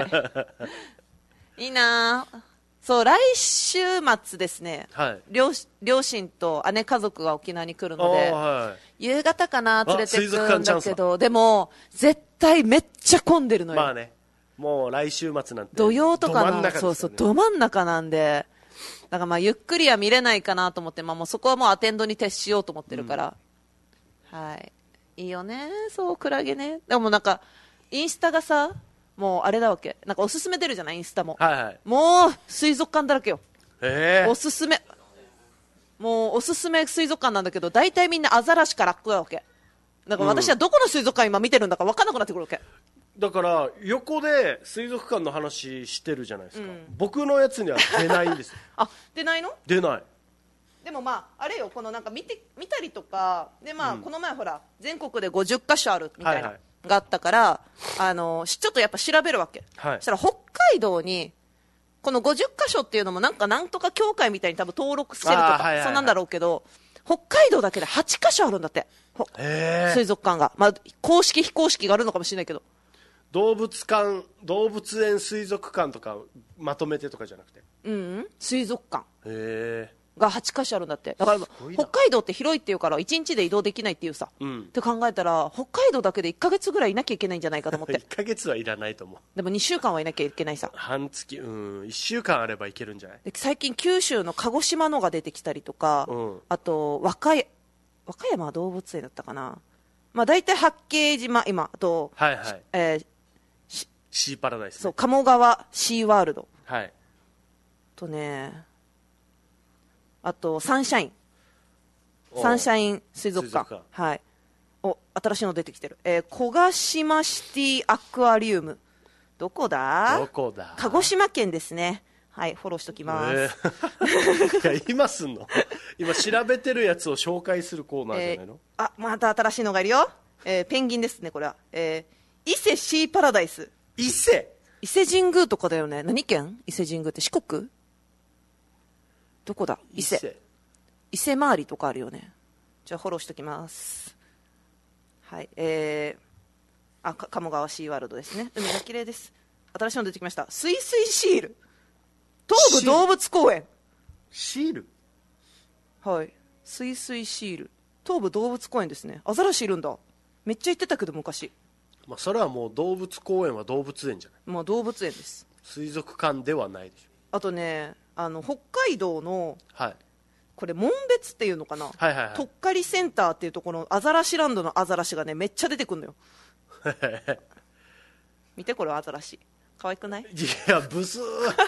[SPEAKER 2] はいいいなそう来週末ですね、はい、両, 両親と姉家族が沖縄に来るので、はい、夕方かな連れてくるんだけど、でも絶対めっちゃ混んでるのよ。
[SPEAKER 1] まあね、もう来週末なんて
[SPEAKER 2] 土曜とかの、ね、そうそうど真ん中なんで、だからまあゆっくりは見れないかなと思って、まあ、もうそこはもうアテンドに徹しようと思ってるから、うん、はいいいよねそうクラゲね。でもなんかインスタがさもうあれだわけ、なんかおすすめ出るじゃないインスタも、はいはい、もう水族館だらけよ、えー、おすすめもうおすすめ水族館なんだけど、大体みんなアザラシかラッコだわけ。だから私はどこの水族館今見てるんだか分からなくなってくるわけ。
[SPEAKER 1] だから横で水族館の話してるじゃないですか、うん、僕のやつには出ないんです
[SPEAKER 2] あ出ないの？
[SPEAKER 1] 出ない。
[SPEAKER 2] でもまああれよ、このなんか見て見たりとかで、まあこの前ほら全国でごじゅっかしょあるみたいな、はいはい、があったから、あのちょっとやっぱ調べるわけ、はい、そしたら北海道にこのごじゅっかしょっていうのもなんかなんとか協会みたいに多分登録してるとか、はいはいはい、そうなんだろうけど、北海道だけではちかしょあるんだって、水族館が、まあ、公式非公式があるのかもしれないけど、
[SPEAKER 1] 動物館動物園水族館とかまとめてとかじゃなくて、
[SPEAKER 2] うん、うん、水族館へーがはちかしょあるんだって。だから北海道って広いっていうからいちにちで移動できないっていうさ、うん、って考えたら北海道だけでいっかげつぐらいいなきゃいけないんじゃないかと思っていっ
[SPEAKER 1] かげつはいらないと思う。
[SPEAKER 2] でもにしゅうかんはいなきゃいけないさ。
[SPEAKER 1] 半月、うん、いっしゅうかんあればいけるんじゃない。
[SPEAKER 2] で最近九州の鹿児島のが出てきたりとか、うん、あと和歌, 和歌山は動物園だったかな、まあ、大体八景島今あと、はいはいえー、
[SPEAKER 1] シーパラダイス、ね、
[SPEAKER 2] そう鴨川シーワールド、
[SPEAKER 1] はい、
[SPEAKER 2] とねあとサンシャインサンシャイン水族館、水族館はい、お新しいの出てきてる、えー、小ヶ島シティアクアリウム、どこだ
[SPEAKER 1] どこだ
[SPEAKER 2] 鹿児島県ですね。はい、フォローしときます、え
[SPEAKER 1] ー、いや今すんの今調べてるやつを紹介するコーナーじゃないの、
[SPEAKER 2] えー、あまた新しいのがいるよ、えー、ペンギンですねこれは、えー、伊勢シーパラダイス。
[SPEAKER 1] 伊勢
[SPEAKER 2] 伊勢神宮とかだよね。何県伊勢神宮って、四国どこだ伊勢伊勢、伊勢回りとかあるよね。じゃあフォローしときます。はいえー、あ鴨川シーワールドですね。海が綺麗です。新しいの出てきました。すいすいシール東武動物公園。
[SPEAKER 1] シール
[SPEAKER 2] はいすいすいシール東武動物公園ですね。アザラシいるんだ。めっちゃ行ってたけど昔、
[SPEAKER 1] まあ、それはもう動物公園は動物園じゃない。
[SPEAKER 2] もう動物園です。
[SPEAKER 1] 水族館ではないでしょ。
[SPEAKER 2] あとねあの北海道の、はい、これ紋別っていうのかな、
[SPEAKER 1] はいはいはい、
[SPEAKER 2] とっかりセンターっていうところのアザラシランドのアザラシがねめっちゃ出てくるのよ見てこれアザラシ可愛くない？い
[SPEAKER 1] やブスー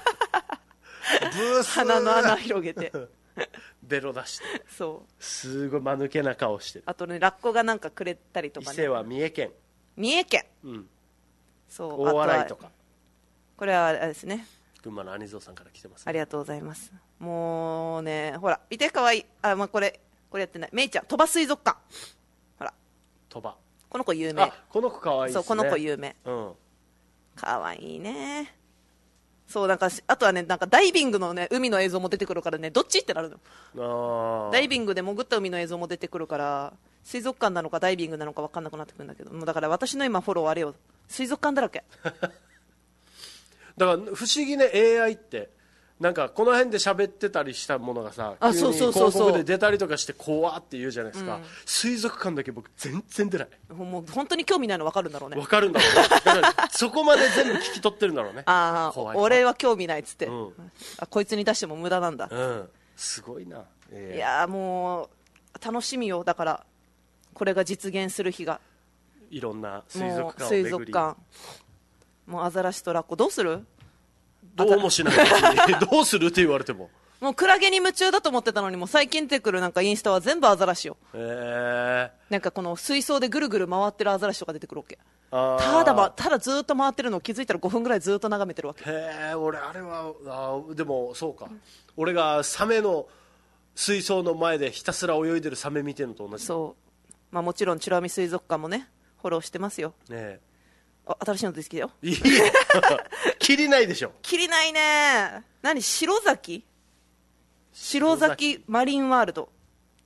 [SPEAKER 1] ブスー
[SPEAKER 2] 鼻の穴広げて
[SPEAKER 1] ベロ出して
[SPEAKER 2] そう
[SPEAKER 1] すごい間抜けな顔してる。
[SPEAKER 2] あとねラッコがなんかくれたりとかね。
[SPEAKER 1] 伊勢は三重県。
[SPEAKER 2] 三重県、
[SPEAKER 1] うん、
[SPEAKER 2] そう
[SPEAKER 1] 大洗とか。
[SPEAKER 2] これはあれですね、
[SPEAKER 1] 群馬の兄蔵さんから来てます、ね、
[SPEAKER 2] ありがとうございます。もうねほら見てかわいい。あ、まあ、これこれやってない。めいちゃん鳥羽水族館、ほら
[SPEAKER 1] 鳥羽
[SPEAKER 2] この子有名。
[SPEAKER 1] あこの子かわいいですね。
[SPEAKER 2] そうこの子有名、うん、かわいいね。そうなんかあとはねなんかダイビングのね海の映像も出てくるからねどっちってなるの。あダイビングで潜った海の映像も出てくるから水族館なのかダイビングなのか分かんなくなってくるんだけど、もうだから私の今フォローあれよ水族館だらけ
[SPEAKER 1] だから不思議ね エーアイってなんかこの辺で喋ってたりしたものがさ、急に広告で出たりとかして怖って言うじゃないですか、うん、水族館だけ僕全然出ない。
[SPEAKER 2] もう本当に興味ないの分かるんだろうね。
[SPEAKER 1] 分かるんだろうね。だからそこまで全部聞き取ってるんだろうね。
[SPEAKER 2] ああ俺は興味ないっつって、うん、あこいつに出しても無駄なんだ、
[SPEAKER 1] うん、すごいな、
[SPEAKER 2] えー、いやもう楽しみよ。だからこれが実現する日が
[SPEAKER 1] いろんな水族館を巡り、水族館
[SPEAKER 2] もうアザラシとラッコどうする？
[SPEAKER 1] どうもしないどうするって言われても
[SPEAKER 2] もうクラゲに夢中だと思ってたのにもう最近出てくるなんかインスタは全部アザラシよ。へ
[SPEAKER 1] ー
[SPEAKER 2] なんかこの水槽でぐるぐる回ってるアザラシとか出てくるわけ。ただ、ま、ただずっと回ってるのを気づいたらごふんぐらいずっと眺めてるわけ。
[SPEAKER 1] へえ俺あれはあでもそうか、うん、俺がサメの水槽の前でひたすら泳いでるサメ見てるのと同じ。
[SPEAKER 2] そう、まあ、もちろん美ら海水族館もねフォローしてますよ、ね
[SPEAKER 1] え
[SPEAKER 2] あ新しいの出てきたよ。
[SPEAKER 1] いい切りないでしょ。
[SPEAKER 2] 切りないね。何白崎白崎マリンワールド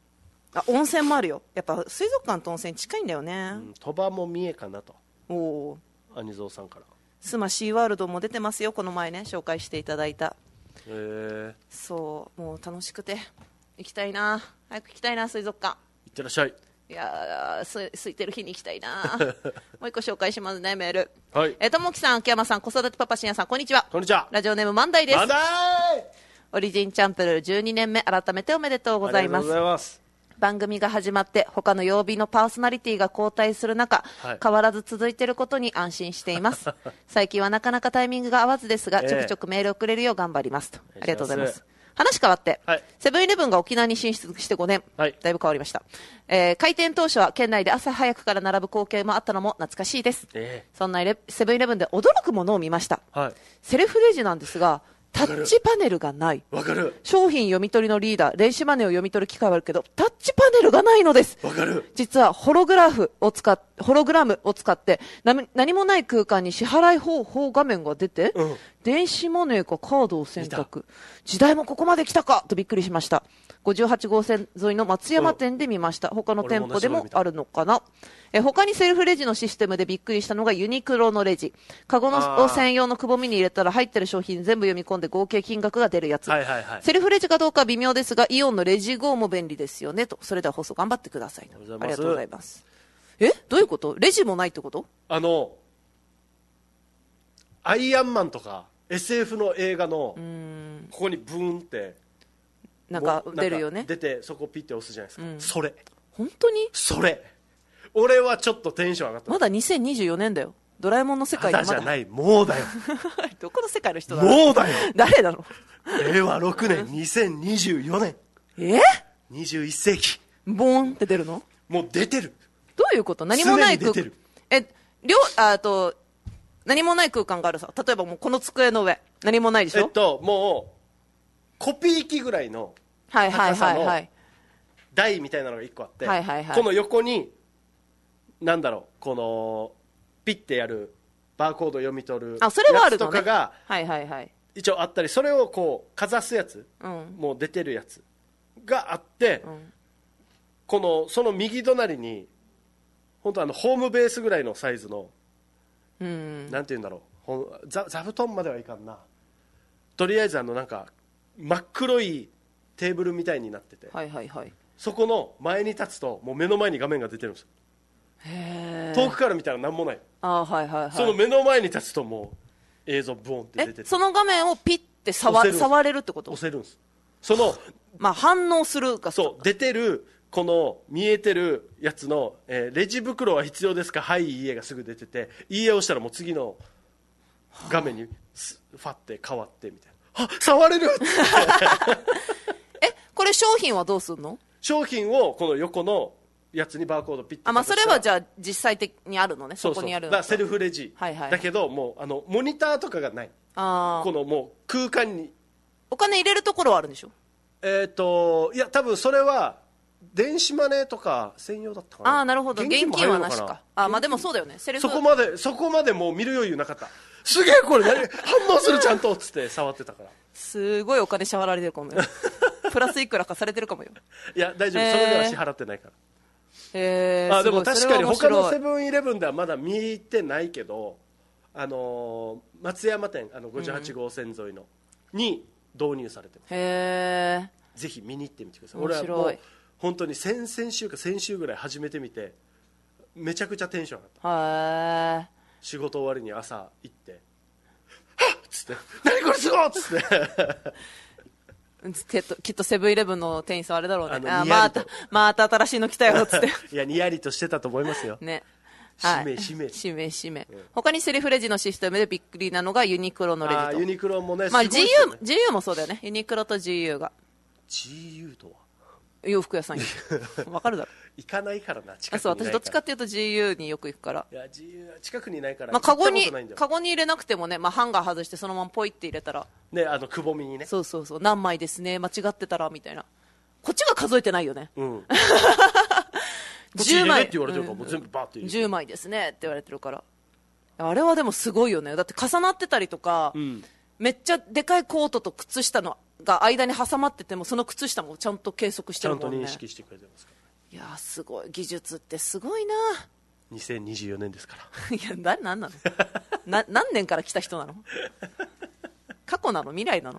[SPEAKER 2] あ、温泉もあるよ。やっぱ水族館と温泉近いんだよね。
[SPEAKER 1] うん、鳥羽も三重かなと。
[SPEAKER 2] おお。
[SPEAKER 1] 兄蔵さんから。
[SPEAKER 2] スマシーワールドも出てますよ、この前ね紹介していただいた。
[SPEAKER 1] へえ。
[SPEAKER 2] そうもう楽しくて行きたいな、早く行きたいな水族館。
[SPEAKER 1] いってらっしゃい。
[SPEAKER 2] いやーす空いてる日に行きたいなもう一個紹介しますね、メール。
[SPEAKER 1] はい。
[SPEAKER 2] えともきさん、秋山さん、子育てパパ深夜さん、こんにちは。
[SPEAKER 1] こんにちは。
[SPEAKER 2] ラジオネーム万代です。
[SPEAKER 1] 万代。
[SPEAKER 2] オリジンチャンプルーじゅうにねんめ、改めておめでとうございます。
[SPEAKER 1] ありがとうございます。
[SPEAKER 2] 番組が始まって他の曜日のパーソナリティが交代する中、はい、変わらず続いていることに安心しています最近はなかなかタイミングが合わずですが、えー、ちょくちょくメールをくれるよう頑張りますと。ありがとうございます。話変わって、はい、セブンイレブンが沖縄に進出してごねん、はい、だいぶ変わりました、えー、開店当初は県内で朝早くから並ぶ光景もあったのも懐かしいです、えー、そんなセブンイレブンで驚くものを見ました、はい、セルフレジなんですがタッチパネルがない。
[SPEAKER 1] わかる。
[SPEAKER 2] 商品読み取りのリーダー、電子マネーを読み取る機械はあるけど、タッチパネルがないのです。
[SPEAKER 1] わかる。
[SPEAKER 2] 実はホログラフを使っ、ホログラムを使って、何もない空間に支払い方法画面が出て、うん、電子マネーかカードを選択。時代もここまで来たかとびっくりしました。ごじゅうはちごうせん沿いの松山店で見ました。うん、他の店舗でもあるのかな。え他にセルフレジのシステムでびっくりしたのがユニクロのレジ。カゴのを専用のくぼみに入れたら入ってる商品全部読み込んで合計金額が出るやつ、はいはいはい、セルフレジかどうかは微妙ですがイオンのレジ ゴー も便利ですよねと。それでは放送頑張ってください。ありがとうございます。えどういうこと？レジもないってこと？
[SPEAKER 1] あのアイアンマンとか エスエフ の映画のここにブーンって
[SPEAKER 2] なんか出るよね。
[SPEAKER 1] 出てそこピッて押すじゃないですか、うん、それ
[SPEAKER 2] 本当に
[SPEAKER 1] それ俺はちょっとテンション上がった。
[SPEAKER 2] まだにせんにじゅうよねんだよ。ドラえもんの世界でまだ
[SPEAKER 1] じゃないもうだよ
[SPEAKER 2] どこの世界の人だ
[SPEAKER 1] もうだよ
[SPEAKER 2] 誰だろ
[SPEAKER 1] うれいわろくねんにせんにじゅうよねん
[SPEAKER 2] え
[SPEAKER 1] にじゅういっせいき
[SPEAKER 2] ボーンって出るの？
[SPEAKER 1] もう出てる。
[SPEAKER 2] どういうこと？何もない空間え両あと何もない空間があるさ。例えばもうこの机の上何もないでしょ。
[SPEAKER 1] えっともうコピー機ぐらいの
[SPEAKER 2] はいはいはいはい
[SPEAKER 1] 台みたいなのがいっこあって、
[SPEAKER 2] はいはいはい、
[SPEAKER 1] この横になんだろうこのピッてやるバーコード読み取るやつとかが一応あったり、それをこうかざすやつ、うん、もう出てるやつがあって、うん、このその右隣に本当あのホームベースぐらいのサイズの、うん、なんていうんだろう座布団まではいかんな。とりあえずあのなんか真っ黒いテーブルみたいになってて、
[SPEAKER 2] はいはいはい、
[SPEAKER 1] そこの前に立つともう目の前に画面が出てるんですよ。へ遠くから見たら何もない。
[SPEAKER 2] あ、はいはいはい、
[SPEAKER 1] その目の前に立つともう映像ブーンって出てて、
[SPEAKER 2] その画面をピッて触触れるってこと？
[SPEAKER 1] 押せるんです。その
[SPEAKER 2] まあ反応するか。
[SPEAKER 1] そう出てるこの見えてるやつの、えー、レジ袋は必要ですか、はいいいえがすぐ出てて、いいえをしたらもう次の画面にファって変わってみたいな、あ触れる
[SPEAKER 2] えこれ商品はどうするの？
[SPEAKER 1] 商品をこの横のやつにバーコードピッて、
[SPEAKER 2] あ、まあ、それはじゃあ実際的にあるのね。そこにあるの。
[SPEAKER 1] だからセルフレジ、はいはいはい、だけどもうあのモニターとかがない。あこのもう空間に
[SPEAKER 2] お金入れるところはあるんでしょ。
[SPEAKER 1] えっ、ー、といや多分それは電子マネーとか専用だったかな。
[SPEAKER 2] ああなるほど。現金はなしか。あまあでもそうだよね。セルフ
[SPEAKER 1] そこまでそこまでもう見る余裕なかった。すげえこれ何反応するちゃんとっつって触ってたから。
[SPEAKER 2] すごいお金支払われてるかもよプラスいくらかされてるかもよ。
[SPEAKER 1] いや大丈夫、えー、それでは支払ってないから。
[SPEAKER 2] えー、
[SPEAKER 1] あでも確かに他のセブンイレブンではまだ見てないけど、あのー、松山店あのごじゅうはちごうせん沿いの、うん、に導入されてます。
[SPEAKER 2] へー、ぜ
[SPEAKER 1] ひ見に行ってみてください。俺はもう本当に先々週か先週ぐらい初めて見てめちゃくちゃテンション上がった。へ仕事終わりに朝行ってはっつって何これすごいっつって
[SPEAKER 2] きっとセブンイレブンの店員さんあれだろうね。ああまたまた新しいの来たよっつって
[SPEAKER 1] いやにやりとしてたと思いますよね。
[SPEAKER 2] はい、しめしめしめ、うん、他にセルフレジのシステムでびっくりなのがユニクロのレジと。あ
[SPEAKER 1] ユニクロもね、
[SPEAKER 2] まあ、ジーユー ジーユー もそうだよね。ユニクロと ジーユー が
[SPEAKER 1] ジーユー とは
[SPEAKER 2] 洋服屋さんわかるだろ
[SPEAKER 1] 行かないからな。近くにないから。
[SPEAKER 2] あそう私どっちかっていうと ジーユー によく行くから。
[SPEAKER 1] いや ジーユー は近くにないから、
[SPEAKER 2] まあ、カゴにカゴに入れなくてもね、まあ、ハンガー外してそのままポイって入れたら
[SPEAKER 1] ね、あのくぼみにね、
[SPEAKER 2] そうそうそう何枚ですね間違ってたらみたいな。こっちが数えてないよね。うんじゅうまいって言われてるからもう全部バーって入れてじゅうまいですねって言われてるから。あれはでもすごいよね。だって重なってたりとか、うん、めっちゃでかいコートと靴下のが間に挟まっててもその靴下もちゃんと計測してるもんね。
[SPEAKER 1] ちゃんと認識してくれてますか
[SPEAKER 2] いやすごい、技術ってすごいな。
[SPEAKER 1] にせんにじゅうよねんですから
[SPEAKER 2] いやだなんなのな何年から来た人なの過去なの未来なの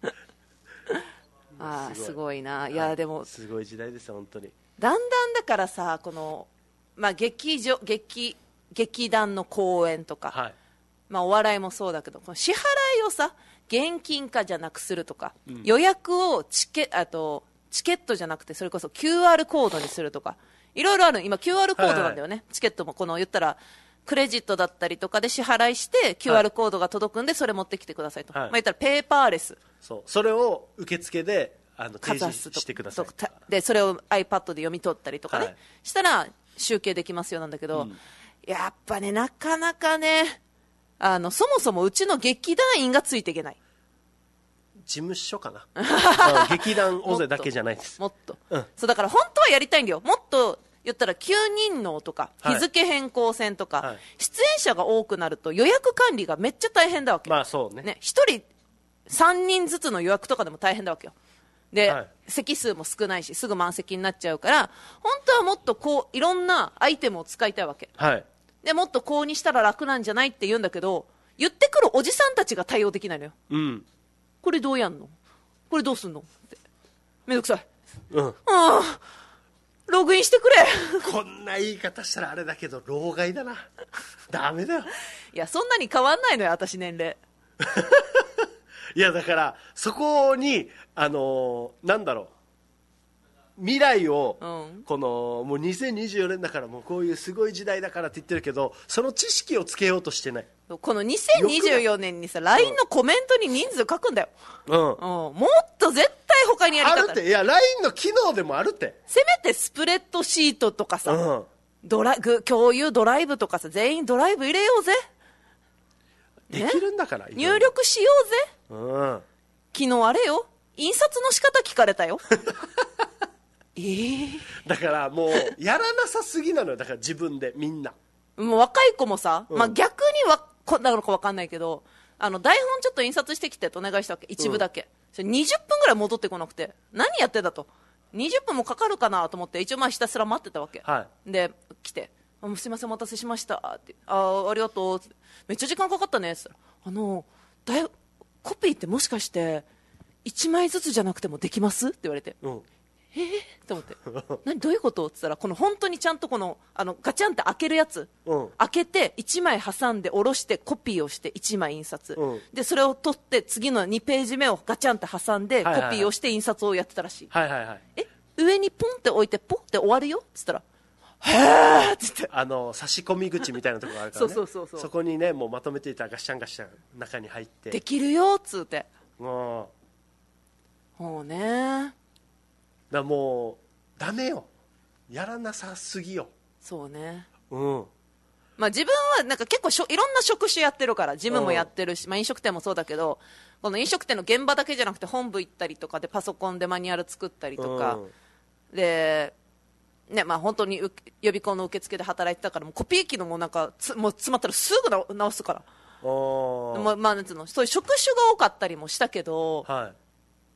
[SPEAKER 2] ああすごいな。いや、はい、でも
[SPEAKER 1] すごい時代ですよ本当に。
[SPEAKER 2] だんだんだからさ、この、まあ、劇場 劇, 劇団の公演とか、はい、まあ、お笑いもそうだけど、この支払いをさ現金化じゃなくするとか、うん、予約をチケ、あとチケットじゃなくてそれこそ キューアール コードにするとか、いろいろある。今 キューアール コードなんだよね、はいはい、チケットもこの言ったらクレジットだったりとかで支払いして キューアール コードが届くんでそれ持ってきてくださいと、はい、まあ、言ったらペーパーレス、
[SPEAKER 1] そう、それを受付であの提示してくださいとか
[SPEAKER 2] で、それを iPad で読み取ったりとかね、はい、したら集計できますよなんだけど、うん、やっぱねなかなかね、あのそもそもうちの劇団員がついていけない。
[SPEAKER 1] 事務所かな劇団大勢だけじゃないです。
[SPEAKER 2] もっと、うん、そうだから本当はやりたいんだよ。もっと言ったらきゅうにんのとか日付変更線とか、はい、出演者が多くなると予約管理がめっちゃ大変だわけ。
[SPEAKER 1] まあそうね。
[SPEAKER 2] ね、ひとりさんにんずつの予約とかでも大変だわけよ。で、はい、席数も少ないしすぐ満席になっちゃうから、本当はもっとこういろんなアイテムを使いたいわけ、はい、でもっとこうにしたら楽なんじゃないって言うんだけど、言ってくるおじさんたちが対応できないのよ、うん、これどうやんの、これどうすんのってめんどくさい、うん、ああログインしてくれ
[SPEAKER 1] こんな言い方したらあれだけど老害だなダメだよ。
[SPEAKER 2] いやそんなに変わんないのよ私年齢
[SPEAKER 1] いやだからそこにあのー、なんだろう、未来を、うん、このもうにせんにじゅうよねんだからもうこういうすごい時代だからって言ってるけど、その知識をつけようとしてない。
[SPEAKER 2] このにせんにじゅうよねんにさ ライン のコメントに人数書くんだよ、うんうん、もっと絶対他にやり方
[SPEAKER 1] あるって。いや ライン の機能でもあるって。
[SPEAKER 2] せめてスプレッドシートとかさ、うん、ドラ共有ドライブとかさ、全員ドライブ入れようぜ。
[SPEAKER 1] できるんだから、ね、
[SPEAKER 2] 入力しようぜ、うん、昨日あれよ、印刷の仕方聞かれたよえー、
[SPEAKER 1] だからもうやらなさすぎなのよ。だから自分でみんな
[SPEAKER 2] もう若い子もさ、うん、まあ、逆にはこなのか分かんないけど、あの台本ちょっと印刷してきてってお願いしたわけ、一部だけ、うん、それにじゅっぷんぐらい戻ってこなくて、何やってんだと、にじゅっぷんもかかるかなと思って一応まあひたすら待ってたわけ、はい、で来て、あすいませんお待たせしましたって、あありがとうって、めっちゃ時間かかったねって言ったら、あのだいコピーってもしかしていちまいずつじゃなくてもできますって言われて、うん、えー、と思って何どういうことって言ったら、この本当にちゃんとこのあのガチャンって開けるやつ、うん、開けていちまい挟んで下ろしてコピーをしていちまい印刷、うん、でそれを取って次のにページ目をガチャンって挟んでコピーをして印刷をやってたらしい、はいはいはい、え上にポンって置いてポンって終わるよって言ったら、へーって言って、
[SPEAKER 1] あの差し込み口みたいなところがあるからねそうそうそうそう、そこにねもうまとめていたらガッシャンガッシャン中に入って
[SPEAKER 2] できるよっつって、もうもうね
[SPEAKER 1] だもうダメよ、やらなさすぎよ。
[SPEAKER 2] そうね、
[SPEAKER 1] うん、
[SPEAKER 2] まあ、自分はなんか結構しょいろんな職種やってるから、ジムもやってるし、まあ、飲食店もそうだけど、この飲食店の現場だけじゃなくて本部行ったりとかでパソコンでマニュアル作ったりとか、うん、でね、まあ、本当に予備校の受付で働いてたから、もうコピー機のもなんかつもう詰まったらすぐ直すから、まあまあ、なんつうの、そういう職種が多かったりもしたけど、はい、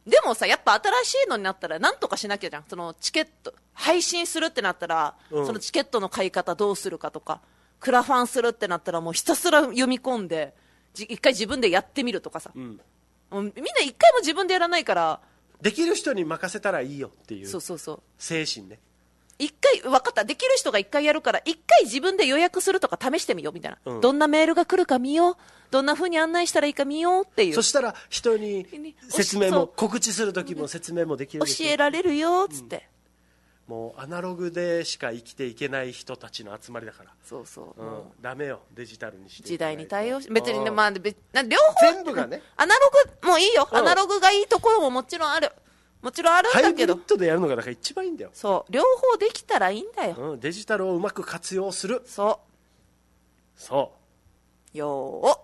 [SPEAKER 2] でもさやっぱ新しいのになったらなんとかしなきゃじゃん。そのチケット配信するってなったら、うん、そのチケットの買い方どうするかとか、クラファンするってなったらもうひたすら読み込んで一回自分でやってみるとかさ、うん、もうみんな一回も自分でやらないから、
[SPEAKER 1] できる人に任せたらいいよっていう
[SPEAKER 2] そうそうそう
[SPEAKER 1] 精神ね。
[SPEAKER 2] 一回分かった、できる人が一回やるから一回自分で予約するとか試してみようみたいな、うん、どんなメールが来るか見よう、どんな風に案内したらいいか見ようっていう。
[SPEAKER 1] そしたら人に説明も告知する時も説明もできるでしょ、
[SPEAKER 2] 教えられるよっつって、
[SPEAKER 1] うん、もうアナログでしか生きていけない人たちの集まりだから、
[SPEAKER 2] そうそう、
[SPEAKER 1] うん、ダメよデジタルにして
[SPEAKER 2] 時代に対応し、別にね、まあ、両方
[SPEAKER 1] 全部がね、
[SPEAKER 2] アナログもいいよ、アナログがいいところももちろんある、もちろんあるんだけど、
[SPEAKER 1] ハイブリッドでやるのがだから一番いいんだよ。
[SPEAKER 2] そう両方できたらいいんだよ、
[SPEAKER 1] うん、デジタルをうまく活用する。
[SPEAKER 2] そう
[SPEAKER 1] そう
[SPEAKER 2] よー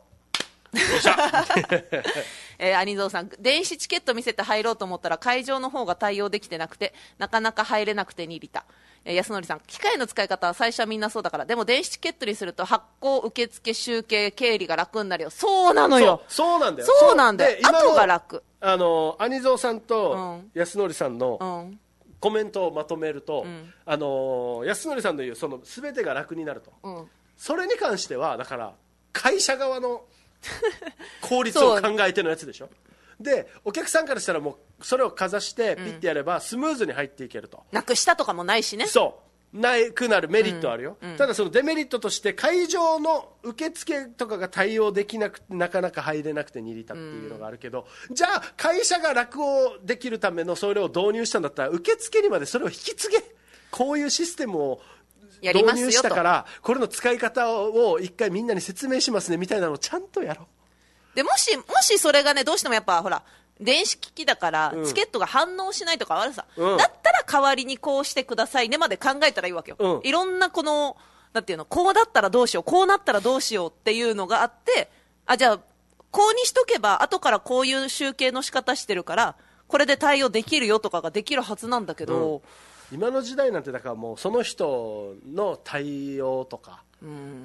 [SPEAKER 2] えー、アニゾーさん、電子チケット見せて入ろうと思ったら会場の方が対応できてなくてなかなか入れなくてにビタ、えー、安則さん、機械の使い方は最初はみんなそうだから、でも電子チケットにすると発行受付集計経理が楽になるよ。そうなのよ、
[SPEAKER 1] そうなんだよ、
[SPEAKER 2] そうなんだよ、後が楽。
[SPEAKER 1] あのアニゾーさんと安則さんのコメントをまとめると、うん、あの安則さんの言うその全てが楽になると、うん、それに関してはだから会社側の効率を考えてのやつでしょでお客さんからしたらもうそれをかざしてピッてやればスムーズに入っていけると、うん、
[SPEAKER 2] なくしたとかもないしね
[SPEAKER 1] そうなくなるメリットあるよ、うんうん、ただそのデメリットとして会場の受付とかが対応できなくてなかなか入れなくてにリタっていうのがあるけど、うん、じゃあ会社が楽をできるためのそれを導入したんだったら受付にまでそれを引き継げこういうシステムを導入したからこれの使い方を一回みんなに説明しますねみたいなのをちゃんとやろう
[SPEAKER 2] でもし、もしそれがねどうしてもやっぱほら電子機器だからチケットが反応しないとかあるさ、うん、だったら代わりにこうしてくださいねまで考えたらいいわけよ、うん、いろんなこのなんていうのこうだったらどうしようこうなったらどうしようっていうのがあってあじゃあこうにしとけば後からこういう集計の仕方してるからこれで対応できるよとかができるはずなんだけど、
[SPEAKER 1] うん、今の時代なんてだからもうその人の対応とかうん、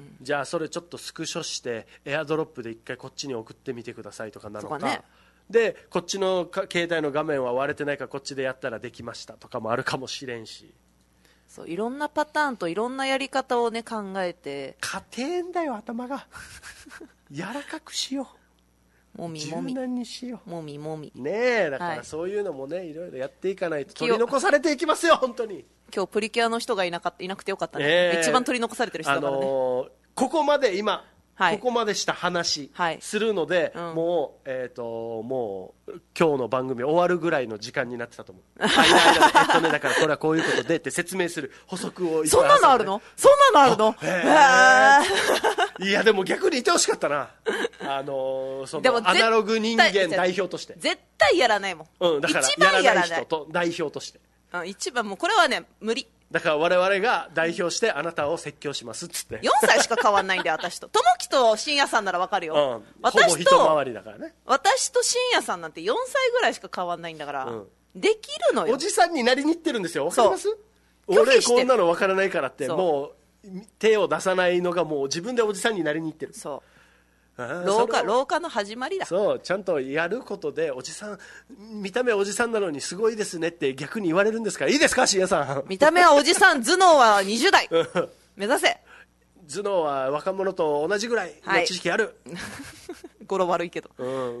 [SPEAKER 1] じゃあそれちょっとスクショしてエアドロップで一回こっちに送ってみてくださいとかなのか、ね、でこっちの携帯の画面は割れてないからこっちでやったらできましたとかもあるかもしれんし
[SPEAKER 2] そういろんなパターンといろんなやり方をね考えて
[SPEAKER 1] 家庭だよ頭が柔らかくしよう
[SPEAKER 2] もみもみ
[SPEAKER 1] 柔軟にしよ
[SPEAKER 2] うもみもみ
[SPEAKER 1] ねえだからそういうのもね、はい、いろいろやっていかないと取り残されていきますよ本当に
[SPEAKER 2] 今日プリキュアの人がいなかったいなくてよかったね、えー、一番取り残されてる人だからね、あのー、
[SPEAKER 1] ここまで今、はい、ここまでした話、
[SPEAKER 2] はい、
[SPEAKER 1] するので、うん、もう、えーと、もう今日の番組終わるぐらいの時間になってたと思うあいやいやえっとねだからこれはこういうことでって説明する補足を
[SPEAKER 2] そんなのあるのそんなのあるの
[SPEAKER 1] へーいやでも逆にいてほしかったなあのー、そのアナログ人間代表として
[SPEAKER 2] 絶対やらないもん、
[SPEAKER 1] うん、だからやらない人と代表として
[SPEAKER 2] 一番もうこれはね無理
[SPEAKER 1] だから我々が代表してあなたを説教しますっつって
[SPEAKER 2] よんさいしか変わんないんで私と友樹と深夜さんなら分かるよ、
[SPEAKER 1] うん、私とほぼ一回りだからね
[SPEAKER 2] 私と深夜さんなんてよんさいぐらいしか変わんないんだから、うん、できるのよ
[SPEAKER 1] おじさんになりにいってるんですよ分かります俺こんなの分からないからってもう手を出さないのがもう自分でおじさんになりにいってる
[SPEAKER 2] そう老化老化の始まりだ
[SPEAKER 1] そうちゃんとやることでおじさん見た目おじさんなのにすごいですねって逆に言われるんですからいいですか深夜さん
[SPEAKER 2] 見た目はおじさん頭脳はにじゅう代目指せ
[SPEAKER 1] 頭脳は若者と同じぐらいの知識ある、はい、
[SPEAKER 2] 語呂悪いけど、
[SPEAKER 1] うん、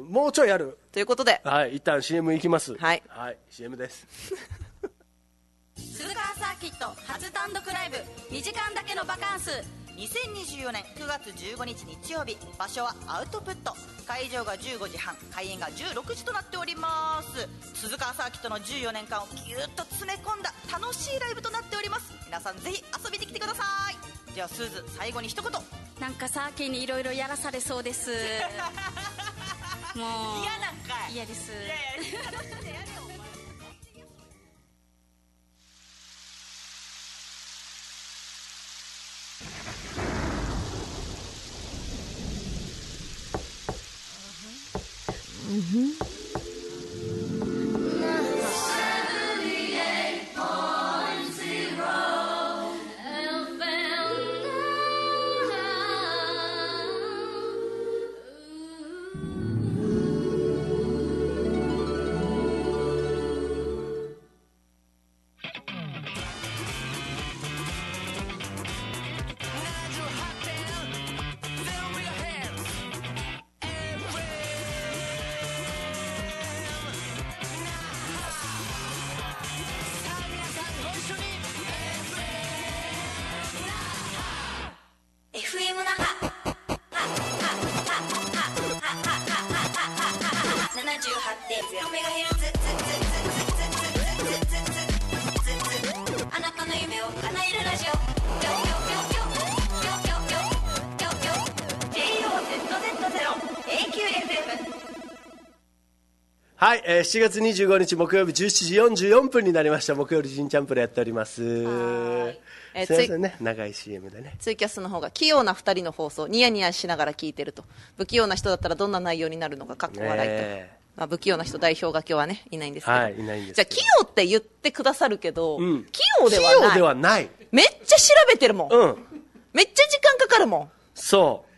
[SPEAKER 1] もうちょいある
[SPEAKER 2] ということで、
[SPEAKER 1] はい、一旦 シーエム 行きます
[SPEAKER 2] はい、
[SPEAKER 1] はい、シーエム です
[SPEAKER 5] 鈴川サーキット初単独ライブにじかんだけのバカンスにせんにじゅうよねんくがつじゅうごにち日曜日場所はアウトプット会場がじゅうごじはん開演がじゅうろくじとなっております鈴川サーキットのじゅうよねんかんをぎゅっと詰め込んだ楽しいライブとなっております皆さんぜひ遊びに来てくださいではスーズ最後に一言
[SPEAKER 6] なんかサーキーにいろいろやらされそうですもう
[SPEAKER 5] 嫌なんかい
[SPEAKER 6] 嫌ですいやいや
[SPEAKER 2] Mm-hmm.
[SPEAKER 1] はい、えー、しちがつにじゅうごにち木曜日じゅうしちじよんじゅうよんぷんになりました。木曜日ジンチャンプルやっております。はい、えー、すいませんね、長い シーエム でね。
[SPEAKER 2] ツイキャスの方が器用なふたりの放送ニヤニヤしながら聞いてると、不器用な人だったらどんな内容になるのかかっこ笑いと、えーまあ、不器用な人代表が今日はねいないんですけど、
[SPEAKER 1] はい、いないんですけど、
[SPEAKER 2] じゃあ器用って言ってくださるけど、うん、器用ではない。
[SPEAKER 1] 器用ではない。
[SPEAKER 2] めっちゃ調べてるもん、うん、めっちゃ時間かかるもん。
[SPEAKER 1] そう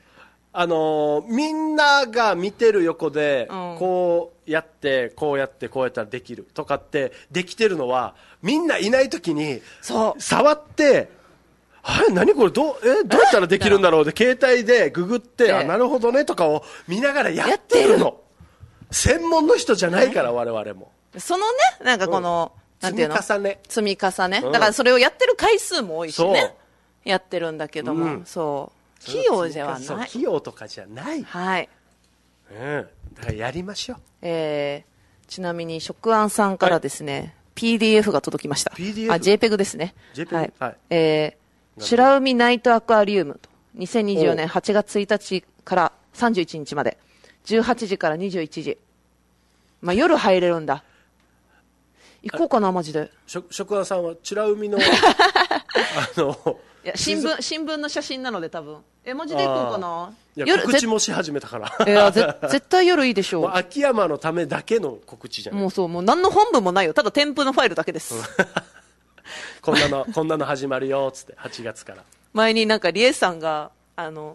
[SPEAKER 1] あのー、みんなが見てる横で、うん、こうやってこうやってこうやったらできるとかってできてるのはみんないない時に触ってあれ何これどう、えどうやったらできるんだろうで携帯でググって、ええ、あなるほどねとかを見ながらやってるの。専門の人じゃないから我々も
[SPEAKER 2] そのねなんかこの、うん、なんていうの
[SPEAKER 1] 積み重ね
[SPEAKER 2] 積み重ね、うん、だからそれをやってる回数も多いしねやってるんだけども、うん、そう器用じゃない
[SPEAKER 1] 器用とかじゃない
[SPEAKER 2] はい、
[SPEAKER 1] うん、だからやりましょう。
[SPEAKER 2] えー、ちなみに食安さんからですね、はい、ピーディーエフ が届きました。
[SPEAKER 1] ピーディーエフ？
[SPEAKER 2] あ ジェイペグ ですね。
[SPEAKER 1] ジェイペグ、
[SPEAKER 2] はい、
[SPEAKER 1] はい、
[SPEAKER 2] えー、白海ナイトアクアリウムとにせんにじゅうよねんはちがつついたちからさんじゅういちにちまでじゅうはちじからにじゅういちじ、まあ、夜入れるんだ。行こうかなマジで。
[SPEAKER 1] 食安さんは美ら海のあの
[SPEAKER 2] いや新聞新聞の写真なので多分えマジで行こうかな。
[SPEAKER 1] いや夜告知もし始めたから
[SPEAKER 2] いやぜ絶対夜いいでしょう。
[SPEAKER 1] もう秋山のためだけの告知じゃない。
[SPEAKER 2] もうそうもう何の本文もないよ。ただ添付のファイルだけです
[SPEAKER 1] こんなのこんなの始まるよっつってはちがつから
[SPEAKER 2] 前になんかリエさんがあの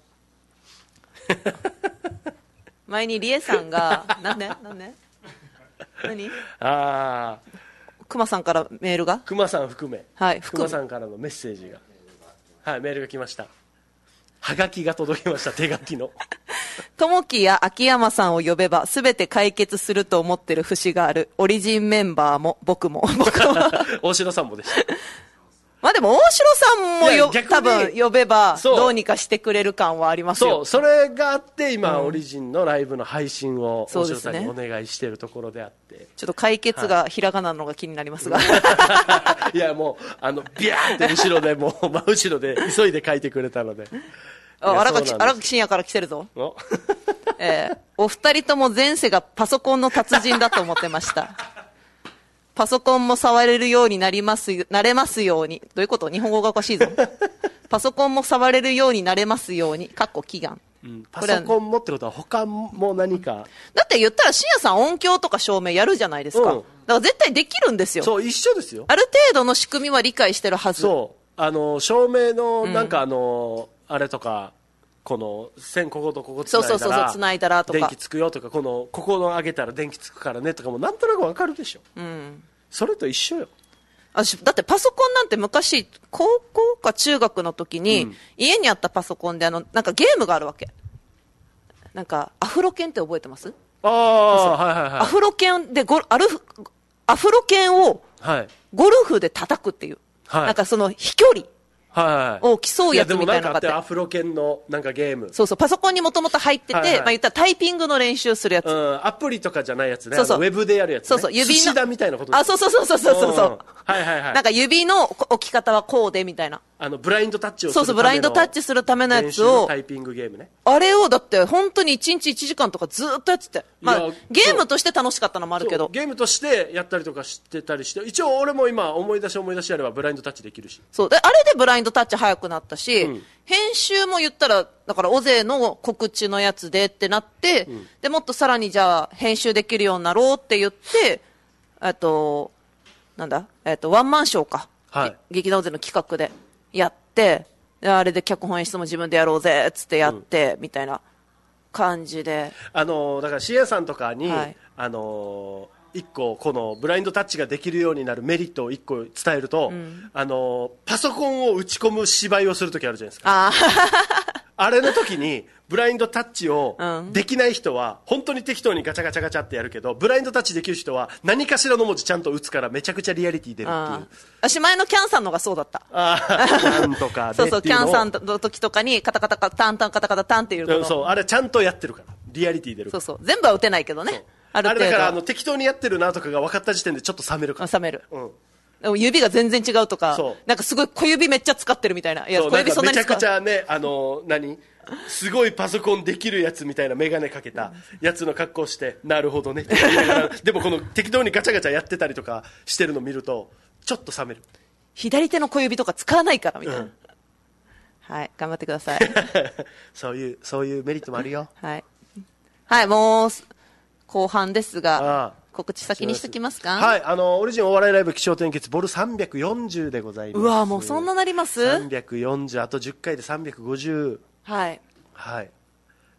[SPEAKER 2] 前にリエさんがなんでなんで何
[SPEAKER 1] ああ
[SPEAKER 2] クマさんからメールが
[SPEAKER 1] クマさん含め、
[SPEAKER 2] はい、
[SPEAKER 1] クマさんからのメッセージが、はい、メールが来ました。はがきが届きました。手書きの
[SPEAKER 2] 友樹や秋山さんを呼べば全て解決すると思ってる節がある。オリジンメンバーも僕も僕も
[SPEAKER 1] 大城さんもでした
[SPEAKER 2] まあでも大城さんもよ多分呼べばどうにかしてくれる感はありますよ。
[SPEAKER 1] そうそれがあって今、うん、オリジンのライブの配信を大城さんにお願いしているところであって、ね、
[SPEAKER 2] ちょっと解決がひらがなのが気になりますが、
[SPEAKER 1] はい、いやもうあのビャーって後ろでもう真後ろで急いで書いてくれたので
[SPEAKER 2] 荒垣深夜から来てるぞえー、お二人とも前世がパソコンの達人だと思ってましたパソコンも触れるようになりますなれますように。どういうこと？日本語がおかしいぞパソコンも触れるようになれますようにかっこ祈願、
[SPEAKER 1] うん、パソコンもってことは他も何か
[SPEAKER 2] だって言ったら深夜さん音響とか照明やるじゃないですか、うん、だから絶対できるんですよ。
[SPEAKER 1] そう一緒ですよ。
[SPEAKER 2] ある程度の仕組みは理解してるはず。
[SPEAKER 1] そうあの照明のなんかあの、うん、あれとかこの線こことここつないだら
[SPEAKER 2] そうそうそうつないだらとか
[SPEAKER 1] 電気つくよとかこのここの上げたら電気つくからねとかもなんとなくわかるでしょ、うん、それと一緒よ。
[SPEAKER 2] 私だってパソコンなんて昔高校か中学の時に、うん、家にあったパソコンであのなんかゲームがあるわけ。なんかアフロ犬って覚えてます？
[SPEAKER 1] ああはいはいはい。
[SPEAKER 2] アフロ犬でゴアルフアフロ犬をゴルフで叩くっていう、はい、なんかその飛距離を競うやつみたいなのがあって、
[SPEAKER 1] アフロ犬のなんかゲーム
[SPEAKER 2] そうそうパソコンにもともと入ってて、はいはい、まあ言ったらタイピングの練習するやつ、うん、
[SPEAKER 1] アプリとかじゃないやつね。そうそうウェブでやるやつ、ね、
[SPEAKER 2] そうそう指の
[SPEAKER 1] 寿司だみたいなこと。
[SPEAKER 2] あそうそうそうそうそうそう、うん、
[SPEAKER 1] はいはいはい。
[SPEAKER 2] なんか指の置き方はこうでみたいな
[SPEAKER 1] あのブラインドタッチをするための
[SPEAKER 2] そうそうブラインドタッチするためのやつを
[SPEAKER 1] タイピングゲームね。
[SPEAKER 2] あれをだって本当にいちにちいちじかんとかずっとやってて、まあ、ゲームとして楽しかったのもあるけど
[SPEAKER 1] ゲームとしてやったりとかしてたりして一応俺も今思い出し思い出しやればブラインドタッチできるし
[SPEAKER 2] そうであれでブラインドタッチ早くなったし、うん、編集も言ったらだからオゼの告知のやつでってなって、うん、でもっとさらにじゃあ編集できるようになろうって言ってえっとなんだえっとワンマンショーか、はい、劇団オゼの企画でやってあれで脚本演出も自分でやろうぜっつってやって、うん、みたいな感じで
[SPEAKER 1] あのだからシエさんとかに、はい、あの一個このブラインドタッチができるようになるメリットを一個伝えると、うん、あのパソコンを打ち込む芝居をするときあるじゃないですか。ああれの時にブラインドタッチをできない人は本当に適当にガチャガチャガチャってやるけどブラインドタッチできる人は何かしらの文字ちゃんと打つからめちゃくちゃリアリティ出るっていう。
[SPEAKER 2] 私前のキャンさんのがそうだった。あ
[SPEAKER 1] キャンとかで
[SPEAKER 2] そうそうキャンさんの時とかにカタカタカタンタンカタカタタンっていうの
[SPEAKER 1] そうあれちゃんとやってるからリアリティ出る。
[SPEAKER 2] そうそう全部は打てないけどね。ある程度
[SPEAKER 1] あれだからあの適当にやってるなとかが分かった時点でちょっと冷めるから。
[SPEAKER 2] 冷める。うん。でも指が全然違うとか、なんかすごい小指めっちゃ使ってるみたいな。いや小指そんなに使う。
[SPEAKER 1] めちゃくちゃねあの何すごいパソコンできるやつみたいなメガネかけたやつの格好してなるほどねって言いながらでもこの適当にガチャガチャやってたりとかしてるの見るとちょっと冷める。
[SPEAKER 2] 左手の小指とか使わないからみたいな。うん、はい頑張ってください。
[SPEAKER 1] そういうそういうメリットもあるよ。
[SPEAKER 2] はいはいもう後半ですが。ああ告知先にしときますか。
[SPEAKER 1] はいあのオリジンお笑いライブ気象転結ボルさんびゃくよんじゅうでございます。
[SPEAKER 2] うわもうそんななります。
[SPEAKER 1] さんびゃくよんじゅうあとじゅっかいでさんびゃくごじゅう。
[SPEAKER 2] はい
[SPEAKER 1] はい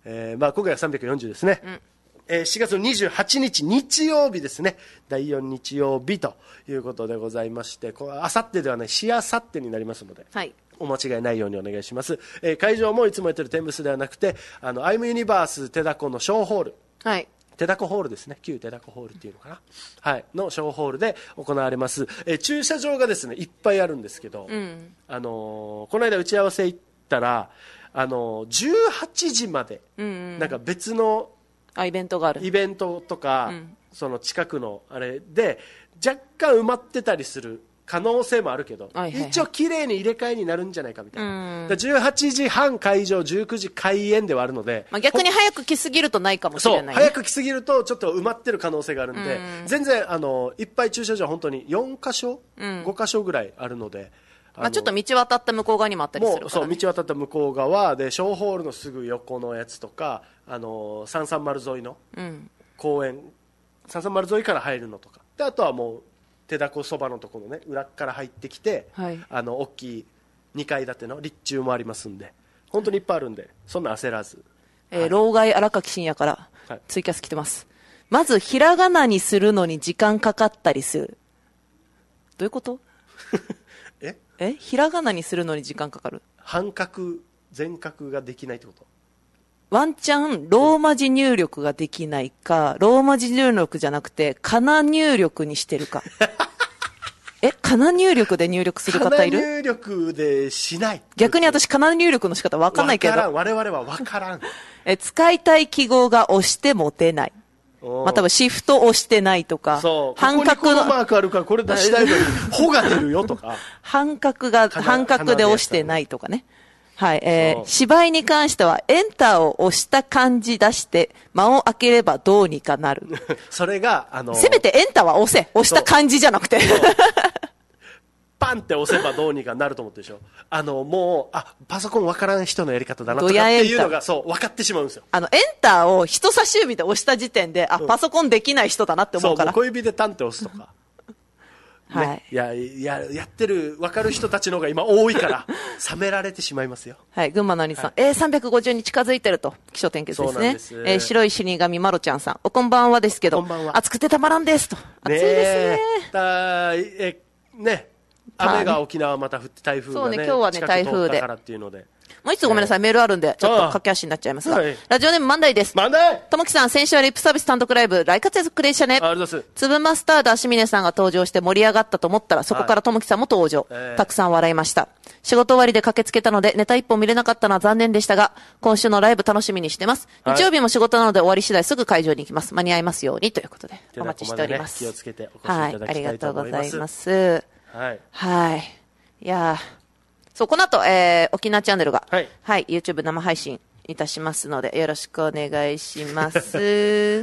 [SPEAKER 1] えーまあ、今回はさんびゃくよんじゅうですね、うんえー、しがつのにじゅうはちにち日曜日ですね、だいよん日曜日ということでございまして、あさってではないしあさってになりますので、はい、お間違いないようにお願いします。えー、会場もいつもやってるテンブスではなくて、あのアイムユニバース手だこの小ホール、はい、手だこホールですね、旧手だこホールっていうのかな、はい、の小ホールで行われます。えー、駐車場がですねいっぱいあるんですけど、うん、あのー、この間打ち合わせ行ったら、あのー、じゅうはちじまで、うんうん、なんか別の
[SPEAKER 2] イベントがある、
[SPEAKER 1] イベントとか、うん、その近くのあれで若干埋まってたりする可能性もあるけど、はいはいはい、一応綺麗に入れ替えになるんじゃないかみたいな、だじゅうはちじはん会場じゅうくじ開演ではあるので、
[SPEAKER 2] まあ、逆に早く来すぎるとないかもしれない、ね、
[SPEAKER 1] そう早く来すぎるとちょっと埋まってる可能性があるんで、ん全然あのいっぱい駐車場本当によんかしょ、うん、ごかしょぐらいあるので、
[SPEAKER 2] あまあ、ちょっと道渡った向こう側にもあったりするから、ね、もう
[SPEAKER 1] そう道渡った向こう側で小ホールのすぐ横のやつとか、あのさんさんまる沿いの公園、うん、さんさんまる沿いから入るのとかで、あとはもう手だこそばのところのね裏から入ってきて、はい、あの大きいにかい建ての立中もありますんで、本当にいっぱいあるんでそんな焦らず、
[SPEAKER 2] えーはい、老害荒垣真也からツイキャス来てます、はい、まずひらがなにするのに時間かかったりする。どういうことええひらがなにするのに時間かかる。
[SPEAKER 1] 半角全角ができないってこと。
[SPEAKER 2] ワンチャンローマ字入力ができないか、ローマ字入力じゃなくてカナ入力にしてるかえカナ入力で入力する方いる。
[SPEAKER 1] カナ入力でしない。
[SPEAKER 2] 逆に私カナ入力の仕方分かんないけど、
[SPEAKER 1] 我々は分からん
[SPEAKER 2] え使いたい記号が押しても出ない、まあ、多分シフト押してないとか、
[SPEAKER 1] そう半角のここにこのマークあるからこれ出したいのにほが出るよとか
[SPEAKER 2] 半角が半角で押してないとかね。はい、えー、芝居に関してはエンターを押した感じ出して間を空ければどうにかなる
[SPEAKER 1] それがあのー、
[SPEAKER 2] せめてエンターは押せ、押した感じじゃなくて
[SPEAKER 1] パンって押せばどうにかなると思ってでしょ。あのもうあパソコン分からん人のやり方だなとかっていうのがそう分かってしまうんですよ。
[SPEAKER 2] あのエンターを人差し指で押した時点であ、うん、パソコンできない人だなって思うから、
[SPEAKER 1] そう小指でタンって押すとかね、はい、いやいややってる分かる人たちの方が今多いから冷められてしまいますよ。
[SPEAKER 2] はい、群馬の兄さん、はい、えー、さんびゃくごじゅうに近づいてると気象点結ですね。すえー、白い死神まろちゃんさん、おこんばんはですけど、こんばんは。暑くてたまらんですと。暑いですね。だえね
[SPEAKER 1] 雨が沖縄また降って台風がね、
[SPEAKER 2] そうね、今日はね台風で
[SPEAKER 1] からっていうので。
[SPEAKER 2] もう一つごめんなさい、メールあるんで、ちょっと駆け足になっちゃいますが。はい、ラジオネームマンダイです。
[SPEAKER 1] マンダイ
[SPEAKER 2] ともきさん、先週はリップサービス単独ライブ、大活躍でしたね。
[SPEAKER 1] ありがとうございます。
[SPEAKER 2] 粒マスターダー清水さんが登場して盛り上がったと思ったら、そこからともきさんも登場、はい。たくさん笑いました。仕事終わりで駆けつけたので、ネタ一本見れなかったのは残念でしたが、今週のライブ楽しみにしてます。日曜日も仕事なので終わり次第すぐ会場に行きます。間に合いますようにということで、お待ちしております。
[SPEAKER 1] ね、気をつけてお越しいただきたいと思います。はい、ありがとうございます。
[SPEAKER 2] はい。はい。いやー。そう、この後、えー、沖縄チャンネルが、はい、はい、YouTube 生配信いたしますので、よろしくお願いします。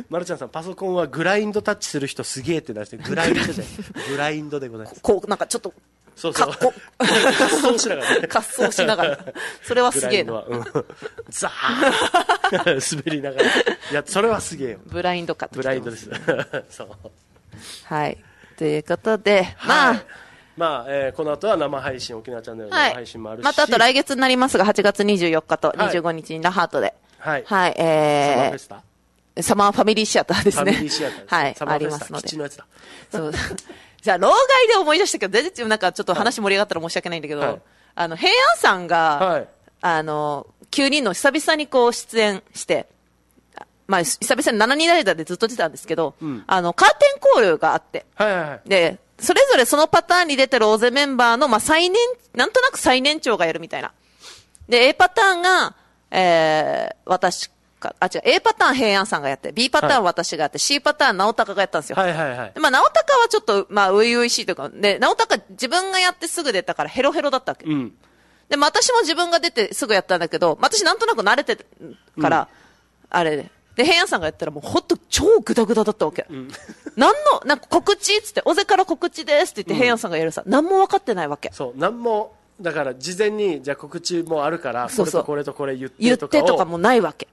[SPEAKER 1] まるちゃんさん、パソコンはグラインドタッチする人すげえってなって、グラインドで、グラインドでございます。
[SPEAKER 2] こう、なんかちょっと、
[SPEAKER 1] そうそう。滑走しながらね。
[SPEAKER 2] 滑走しながら。それはすげえな。うん、
[SPEAKER 1] ザー滑りながら。いや、それはすげえよ。
[SPEAKER 2] ブラインドか
[SPEAKER 1] ブラインドです。そう。
[SPEAKER 2] はい。ということで、まあ、はい、
[SPEAKER 1] まあえー、この後は生配信、沖縄チャンネルの生配信もあるし、
[SPEAKER 2] はい、またあと来月になりますが、はちがつにじゅうよっかとにじゅうごにちにラハートで、はい、はい、えー、サマーフェスタサマーファミリーシアターですね。ファミリーシアターです、ね、はい、ありますので。のやつだ。そう。じゃあ、老害で思い出したけど、全然、なんかちょっと話盛り上がったら申し訳ないんだけど、はい、あの、平安さんが、はい、あの、きゅうにんの久々にこう出演して、まあ、久々にしちにんライダーでずっと出てたんですけど、うん、あの、カーテンコールがあって、はいはいはい、で、それぞれそのパターンに出てる大勢メンバーの、まあ、最年、なんとなく最年長がやるみたいな。で、A パターンが、えー、私か、あ、違う、A パターン平安さんがやって、B パターン私がやって、はい、C パターン直高がやったんですよ。はいはいはい。でまあ、直高はちょっと、まあ、ういういしいというか、で、直高自分がやってすぐ出たからヘロヘロだったわけ。うん。で、まあ、私も自分が出てすぐやったんだけど、私なんとなく慣れてるから、うん、あれで。で、平安さんがやったらもうほんと超グダグダだったわけ。うん、なんの、なんか告知っつって、おぜから告知ですって言って平安さんがやるさ、何も分かってないわけ。
[SPEAKER 1] そう、何も、だから事前に、じゃあ告知もあるから、そうそうこれとこれとこれ言ってとか。
[SPEAKER 2] 言ってとかもないわけ。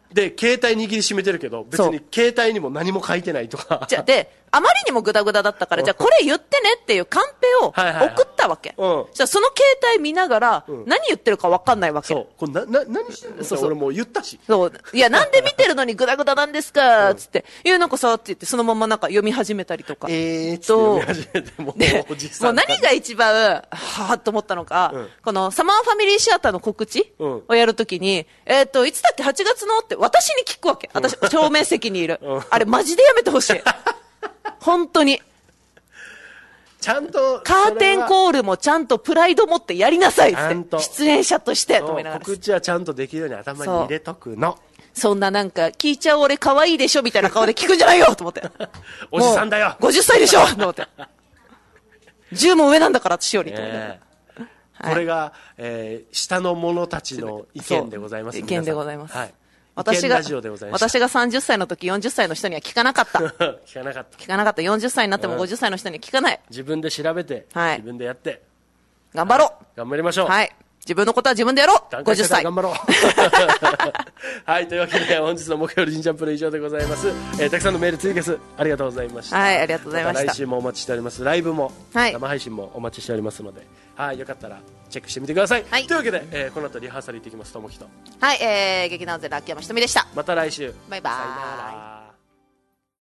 [SPEAKER 1] で携帯握りしめてるけど別に携帯にも何も書いてないとか
[SPEAKER 2] じゃであまりにもグダグダだったからじゃあこれ言ってねっていうカンペを送ったわけ、はいはいはい、じゃあその携帯見ながら何言ってるか分かんないわけ、
[SPEAKER 1] そうこれなな何してるの？そうそう俺もう言ったし
[SPEAKER 2] そういやなんで見てるのにグダグダなんですかつって、うん、いやなんかさって言ってそのままなんか読み始めたりとか
[SPEAKER 1] えーって読み始めてもうおじさん
[SPEAKER 2] もう何が一番はぁと思ったのか、うん、このサマーファミリーシアターの告知をやるときに、うん、えっ、ー、といつだっけはちがつのって私に聞くわけ私正面席にいる、うん、あれマジでやめてほしい本当に
[SPEAKER 1] ちゃんと
[SPEAKER 2] カーテンコールもちゃんとプライド持ってやりなさいって出演者としてと思いながら
[SPEAKER 1] 告知はちゃんとできるように頭に入れとくの
[SPEAKER 2] そ, そんななんか聞いちゃう俺可愛いでしょみたいな顔で聞くんじゃないよと思って
[SPEAKER 1] おじさんだよ
[SPEAKER 2] ごじゅっさいでしょと思ってじゅうも上なんだから私よりと思って、
[SPEAKER 1] えーはい、これが、えー、下の者たちの意見でございます。
[SPEAKER 2] 意見でございます、
[SPEAKER 1] はい、
[SPEAKER 2] 私が私がさんじゅっさいの時よんじゅっさいの人には聞かなかった
[SPEAKER 1] 聞かなかった
[SPEAKER 2] 聞かなかったよんじゅっさいになってもごじゅっさいの人には聞かない、うん、
[SPEAKER 1] 自分で調べて、はい、自分でやって
[SPEAKER 2] 頑張ろう、はい、
[SPEAKER 1] 頑張りましょう、
[SPEAKER 2] はい、自分のことは自分でやろうごじゅっさい
[SPEAKER 1] 頑張ろうはいというわけで本日の木曜日神チャンプル以上でございます、えー、たくさんのメール追加すありがとうございました。
[SPEAKER 2] はいありがとうございました。
[SPEAKER 1] また来週もお待ちしております。ライブも、はい、生配信もお待ちしておりますので、はい、よかったらチェックしてみてください、はい、というわけで、えー、この後リハーサル行ってきます。ともきと
[SPEAKER 2] はい、えー、劇団ゼロ秋山ひとみでした。
[SPEAKER 1] また来週
[SPEAKER 2] バイバーイ
[SPEAKER 1] さよなら。